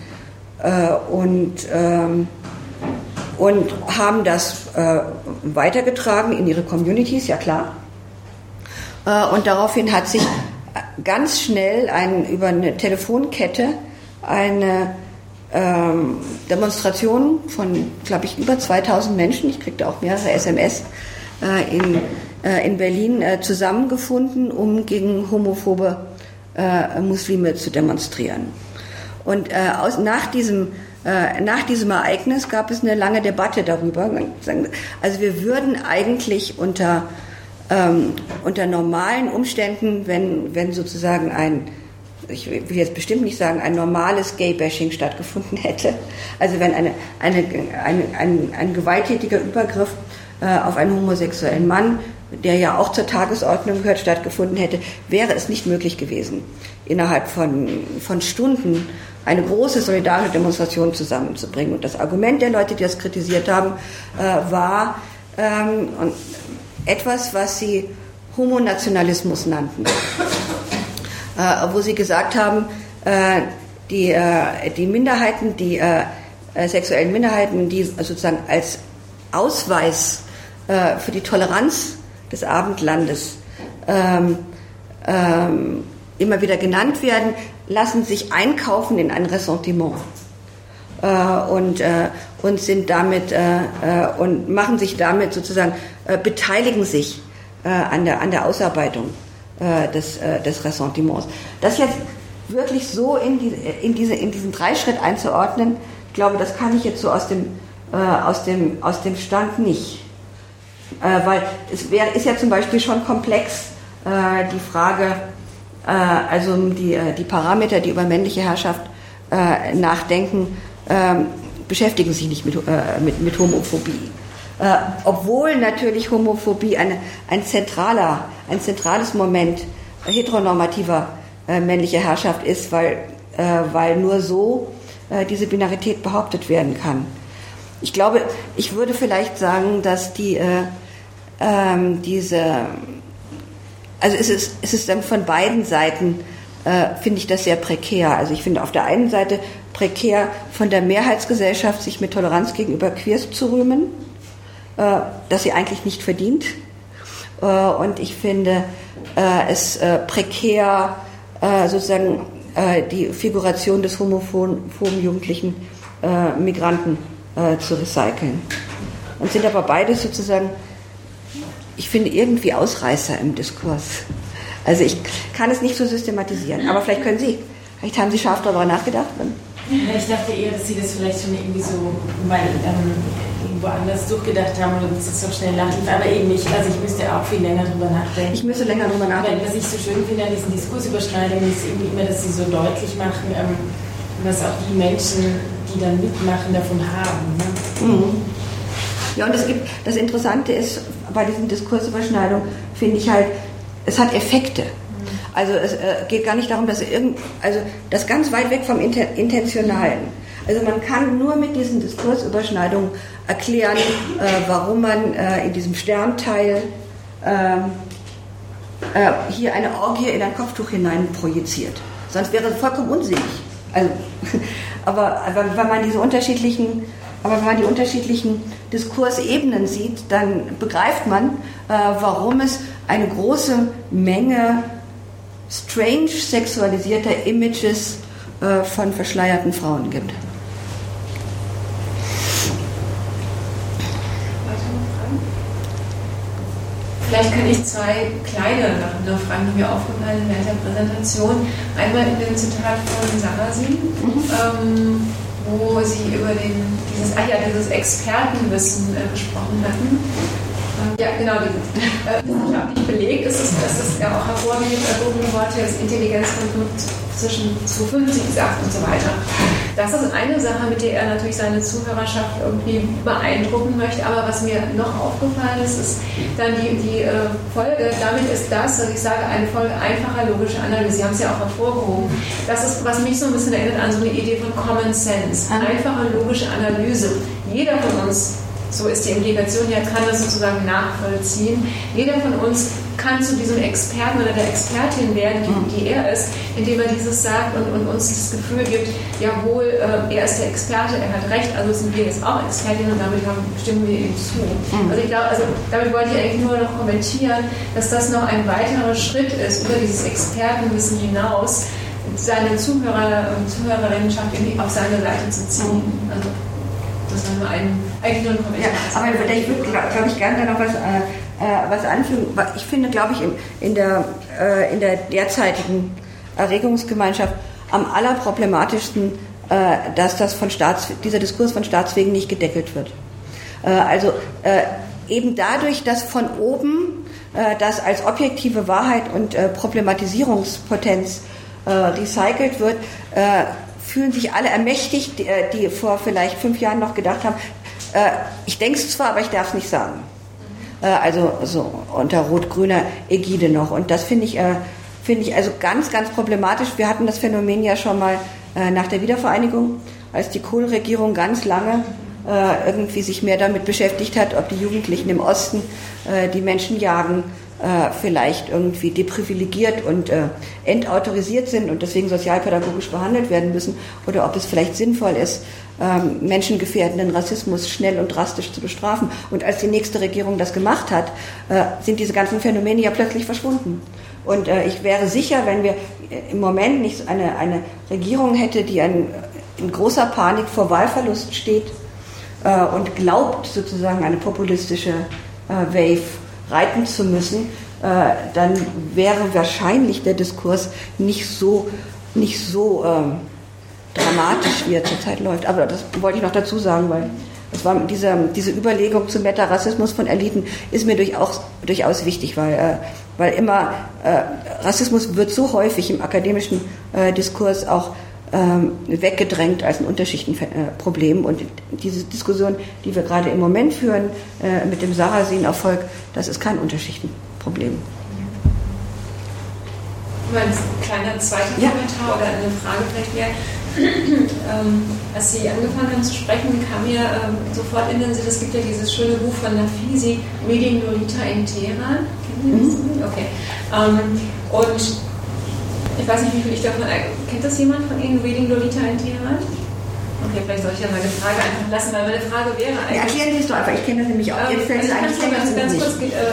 haben das weitergetragen in ihre Communities, ja klar. Und daraufhin hat sich ganz schnell über eine Telefonkette eine Demonstration von, glaube ich, über 2000 Menschen, ich kriegte auch mehrere SMS, in Berlin zusammengefunden, um gegen homophobe Muslime zu demonstrieren. Und nach diesem Ereignis gab es eine lange Debatte darüber. Also wir würden eigentlich unter normalen Umständen, wenn sozusagen ich will jetzt bestimmt nicht sagen, ein normales Gay-Bashing stattgefunden hätte, also wenn ein gewalttätiger Übergriff auf einen homosexuellen Mann, der ja auch zur Tagesordnung gehört, stattgefunden hätte, wäre es nicht möglich gewesen, innerhalb von Stunden eine große solidarische Demonstration zusammenzubringen. Und das Argument der Leute, die das kritisiert haben, war etwas, was sie Homonationalismus nannten, wo sie gesagt haben, die Minderheiten, die sexuellen Minderheiten, die sozusagen als Ausweis für die Toleranz des Abendlandes immer wieder genannt werden, lassen sich einkaufen in ein Ressentiment und sind damit und machen sich damit sozusagen beteiligen sich an der Ausarbeitung des Ressentiments. Das jetzt wirklich so in diesen Dreischritt einzuordnen, ich glaube, das kann ich jetzt so aus dem Stand nicht. Weil ist ja zum Beispiel schon komplex, die Frage, also die Parameter, die über männliche Herrschaft nachdenken, beschäftigen sich nicht mit Homophobie. Obwohl natürlich Homophobie ein zentrales Moment heteronormativer männlicher Herrschaft ist, weil nur so diese Binarität behauptet werden kann. Ich glaube, ich würde vielleicht sagen, dass also es ist dann von beiden Seiten, finde ich das sehr prekär. Also ich finde auf der einen Seite prekär von der Mehrheitsgesellschaft, sich mit Toleranz gegenüber Queers zu rühmen, das sie eigentlich nicht verdient. Und ich finde es prekär, sozusagen die Figuration des homophoben jugendlichen Migranten zu recyceln. Und sind aber beides sozusagen, ich finde, irgendwie Ausreißer im Diskurs. Also ich kann es nicht so systematisieren, aber vielleicht können Sie. Vielleicht haben Sie scharf darüber nachgedacht. Ich dachte eher, dass Sie das vielleicht schon irgendwie so mal irgendwo anders durchgedacht haben oder dass es so schnell nachlief, aber eben nicht. Also ich müsste auch viel länger drüber nachdenken. Ich müsste länger drüber nachdenken. Was ich so schön finde an diesen Diskursüberschneidungen ist irgendwie immer, dass sie so deutlich machen, was auch die Menschen, die dann mitmachen, davon haben. Ne? Mhm. Ja, und das Interessante ist, bei diesen Diskursüberschneidungen, finde ich halt, es hat Effekte. Also es geht gar nicht darum, dass das ganz weit weg vom Intentionalen. Also man kann nur mit diesen Diskursüberschneidungen erklären, warum man in diesem Sternteil hier eine Orgie in ein Kopftuch hinein projiziert. Sonst wäre es vollkommen unsinnig. Also, aber wenn man die unterschiedlichen Diskursebenen sieht, dann begreift man, warum es eine große Menge strange sexualisierter Images von verschleierten Frauen gibt. Vielleicht kann ich zwei kleine Sachen noch fragen, die mir aufgefallen sind während der Präsentation. Einmal in dem Zitat von Sarrazin, wo Sie über dieses Expertenwissen gesprochen hatten. Ja, genau, wissenschaftlich belegt ist es, dass es ja auch hervorgehoben wurde, dass Intelligenz von zwischen 50 bis 8 und so weiter. Das ist eine Sache, mit der er natürlich seine Zuhörerschaft irgendwie beeindrucken möchte, aber was mir noch aufgefallen ist, ist dann die Folge, damit ist das, also ich sage, eine Folge einfacher logischer Analyse, Sie haben es ja auch hervorgehoben, das ist, was mich so ein bisschen erinnert an so eine Idee von Common Sense, einfache logische Analyse. Jeder von uns, so ist die Implikation ja, kann das sozusagen nachvollziehen. Jeder von uns kann zu diesem Experten oder der Expertin werden, die er ist, indem er dieses sagt und uns das Gefühl gibt, jawohl, er ist der Experte, er hat recht, also sind wir jetzt auch Expertinnen und damit stimmen wir ihm zu. Also ich glaube, damit wollte ich eigentlich nur noch kommentieren, dass das noch ein weiterer Schritt ist, über dieses Expertenwissen hinaus, seine Zuhörer und Zuhörerinnenschaft irgendwie auf seine Seite zu ziehen. Also das war eigentlich nur ein Kommentar. Ja, aber ich würde, glaube ich, gerne da noch was anfügen. Ich finde, glaube ich, in der derzeitigen Erregungsgemeinschaft am allerproblematischsten, dass dieser Diskurs von Staatswegen nicht gedeckelt wird. Eben dadurch, dass von oben das als objektive Wahrheit und Problematisierungspotenz recycelt wird, fühlen sich alle ermächtigt, die vor vielleicht 5 Jahren noch gedacht haben, ich denke es zwar, aber ich darf es nicht sagen. Also so unter rot-grüner Ägide noch. Und das finde ich also ganz, ganz problematisch. Wir hatten das Phänomen ja schon mal nach der Wiedervereinigung, als die Kohl-Regierung ganz lange irgendwie sich mehr damit beschäftigt hat, ob die Jugendlichen im Osten die Menschen jagen, vielleicht irgendwie deprivilegiert und entautorisiert sind und deswegen sozialpädagogisch behandelt werden müssen oder ob es vielleicht sinnvoll ist, menschengefährdenden Rassismus schnell und drastisch zu bestrafen. Und als die nächste Regierung das gemacht hat, sind diese ganzen Phänomene ja plötzlich verschwunden. Und ich wäre sicher, wenn wir im Moment nicht eine Regierung hätte, die in großer Panik vor Wahlverlust steht und glaubt, sozusagen eine populistische Wave reiten zu müssen, dann wäre wahrscheinlich der Diskurs nicht so dramatisch, wie er zurzeit läuft. Aber das wollte ich noch dazu sagen, weil das war diese Überlegung zum Metarassismus von Eliten ist mir durchaus wichtig, weil immer Rassismus wird so häufig im akademischen Diskurs auch weggedrängt als ein Unterschichtenproblem. Und diese Diskussion, die wir gerade im Moment führen mit dem Sarrazin-Erfolg, das ist kein Unterschichtenproblem. Ein kleiner zweiter Kommentar oder eine Frage vielleicht mehr. Als Sie angefangen haben zu sprechen, kam mir sofort in den Sinn, es gibt ja dieses schöne Buch von Nafisi, Reading Lolita in Teheran. Kennen Sie das? Okay. Und ich weiß nicht, wie viel ich davon... Kennt das jemand von Ihnen, Reading Lolita in Teheran? Okay, vielleicht soll ich ja meine Frage einfach lassen, weil meine Frage wäre eigentlich... Ja, erklären Sie es doch einfach, ich kenne das nämlich auch. Jetzt fällt es eigentlich ganz kurz...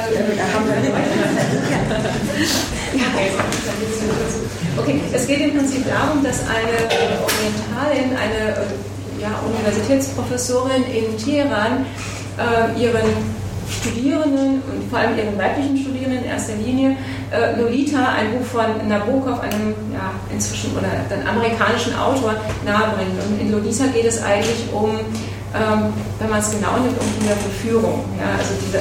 Okay, es geht im Prinzip darum, dass eine Orientalin, eine Universitätsprofessorin in Teheran ihren Studierenden und vor allem ihren weiblichen Studierenden in erster Linie Lolita, ein Buch von Nabokov, einem inzwischen oder dann amerikanischen Autor, nahebringt. Und in Lolita geht es eigentlich um, wenn man es genau nimmt, um Kinderverführung. Ja, also dieser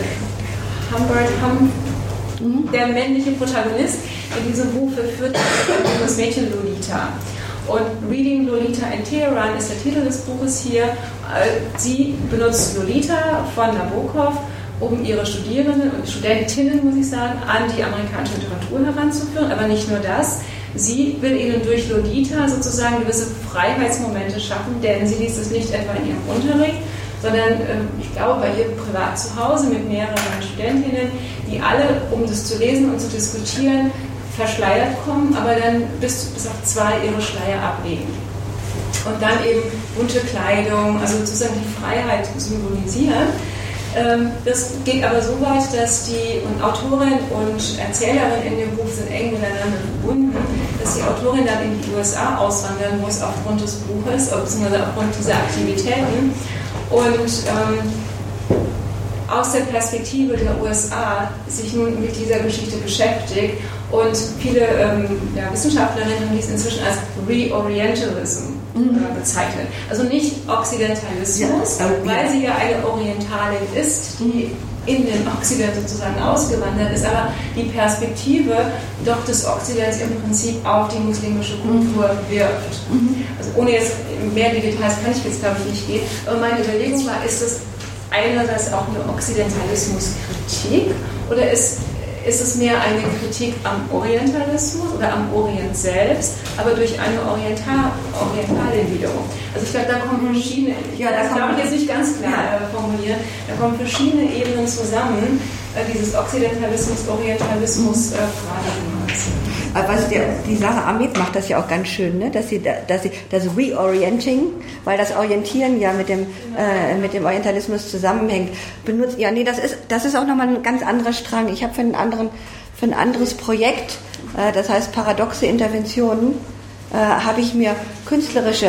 der männliche Protagonist in diesem Buch verführt das Mädchen Lolita. Und Reading Lolita in Teheran ist der Titel des Buches hier. Sie benutzt Lolita von Nabokov, um ihre Studierenden und Studentinnen, muss ich sagen, an die amerikanische Literatur heranzuführen. Aber nicht nur das. Sie will ihnen durch Lolita sozusagen gewisse Freiheitsmomente schaffen, denn sie liest es nicht etwa in ihrem Unterricht, sondern ich glaube bei ihr privat zu Hause mit mehreren Studentinnen, die alle, um das zu lesen und zu diskutieren, verschleiert kommen, aber dann bis auf 2 ihre Schleier ablegen. Und dann eben bunte Kleidung, also sozusagen die Freiheit symbolisieren. Das geht aber so weit, dass die Autorin und Erzählerin in dem Buch sind eng miteinander verbunden, dass die Autorin dann in die USA auswandern muss aufgrund des Buches, beziehungsweise aufgrund dieser Aktivitäten. Und aus der Perspektive der USA sich nun mit dieser Geschichte beschäftigt und viele Wissenschaftlerinnen haben dies inzwischen als Reorientalism bezeichnet. Also nicht Occidentalismus, weil sie ja eine Orientalin ist, die in den Okzident sozusagen ausgewandert ist, aber die Perspektive doch des Okzidents im Prinzip auf die muslimische Kultur wirft. Also ohne jetzt mehr in die Details kann ich jetzt glaube ich nicht gehen, aber meine Überlegung war, ist das einerseits auch eine Occidentalismus-Kritik oder ist es mehr eine Kritik am Orientalismus oder am Orient selbst, aber durch eine Orientalin wiederum. Also ich glaube, da kommen verschiedene, das glaube ich jetzt nicht ganz klar formulieren, da kommen verschiedene Ebenen zusammen, dieses Occidentalismus, Orientalismus Paradigmas. Aber die Sarah Ahmed macht das ja auch ganz schön, ne? dass sie das Reorienting, weil das Orientieren ja mit dem Orientalismus zusammenhängt, benutzt. Ja, nee, das ist auch nochmal ein ganz anderer Strang. Ich habe für ein anderes Projekt, das heißt Paradoxe Interventionen, habe ich mir künstlerische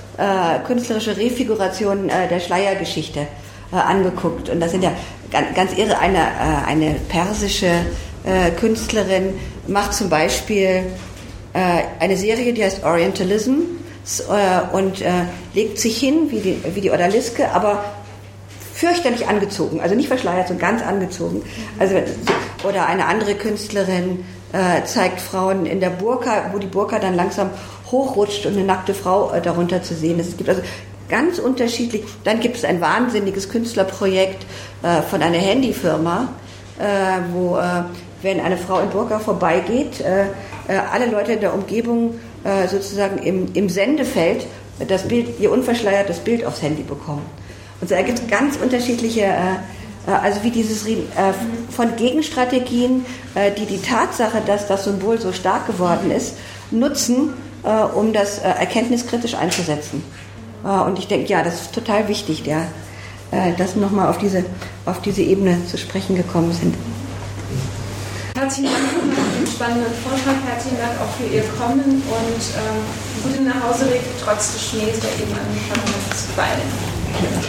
Refigurationen der Schleiergeschichte angeguckt. Und das sind ja ganz irre, eine persische Künstlerin macht zum Beispiel eine Serie, die heißt Orientalism und legt sich hin wie die Odaliske, aber fürchterlich angezogen, also nicht verschleiert, sondern ganz angezogen. Also, oder eine andere Künstlerin zeigt Frauen in der Burka, wo die Burka dann langsam hochrutscht und eine nackte Frau darunter zu sehen ist. Es gibt also ganz unterschiedlich. Dann gibt es ein wahnsinniges Künstlerprojekt von einer Handyfirma, wo wenn eine Frau in Burka vorbeigeht, alle Leute in der Umgebung sozusagen im Sendefeld das Bild, ihr unverschleiertes Bild aufs Handy bekommen. Und so ergibt es ganz unterschiedliche, also wie dieses von Gegenstrategien, die Tatsache, dass das Symbol so stark geworden ist, nutzen, um das erkenntniskritisch einzusetzen. Und ich denke, ja, das ist total wichtig, dass wir nochmal auf diese Ebene zu sprechen gekommen sind. Herzlichen Dank für einen spannenden Vortrag, herzlichen Dank auch für Ihr Kommen und guten Nachhauseweg trotz des Schnees, der eben angefangen hat zu fallen.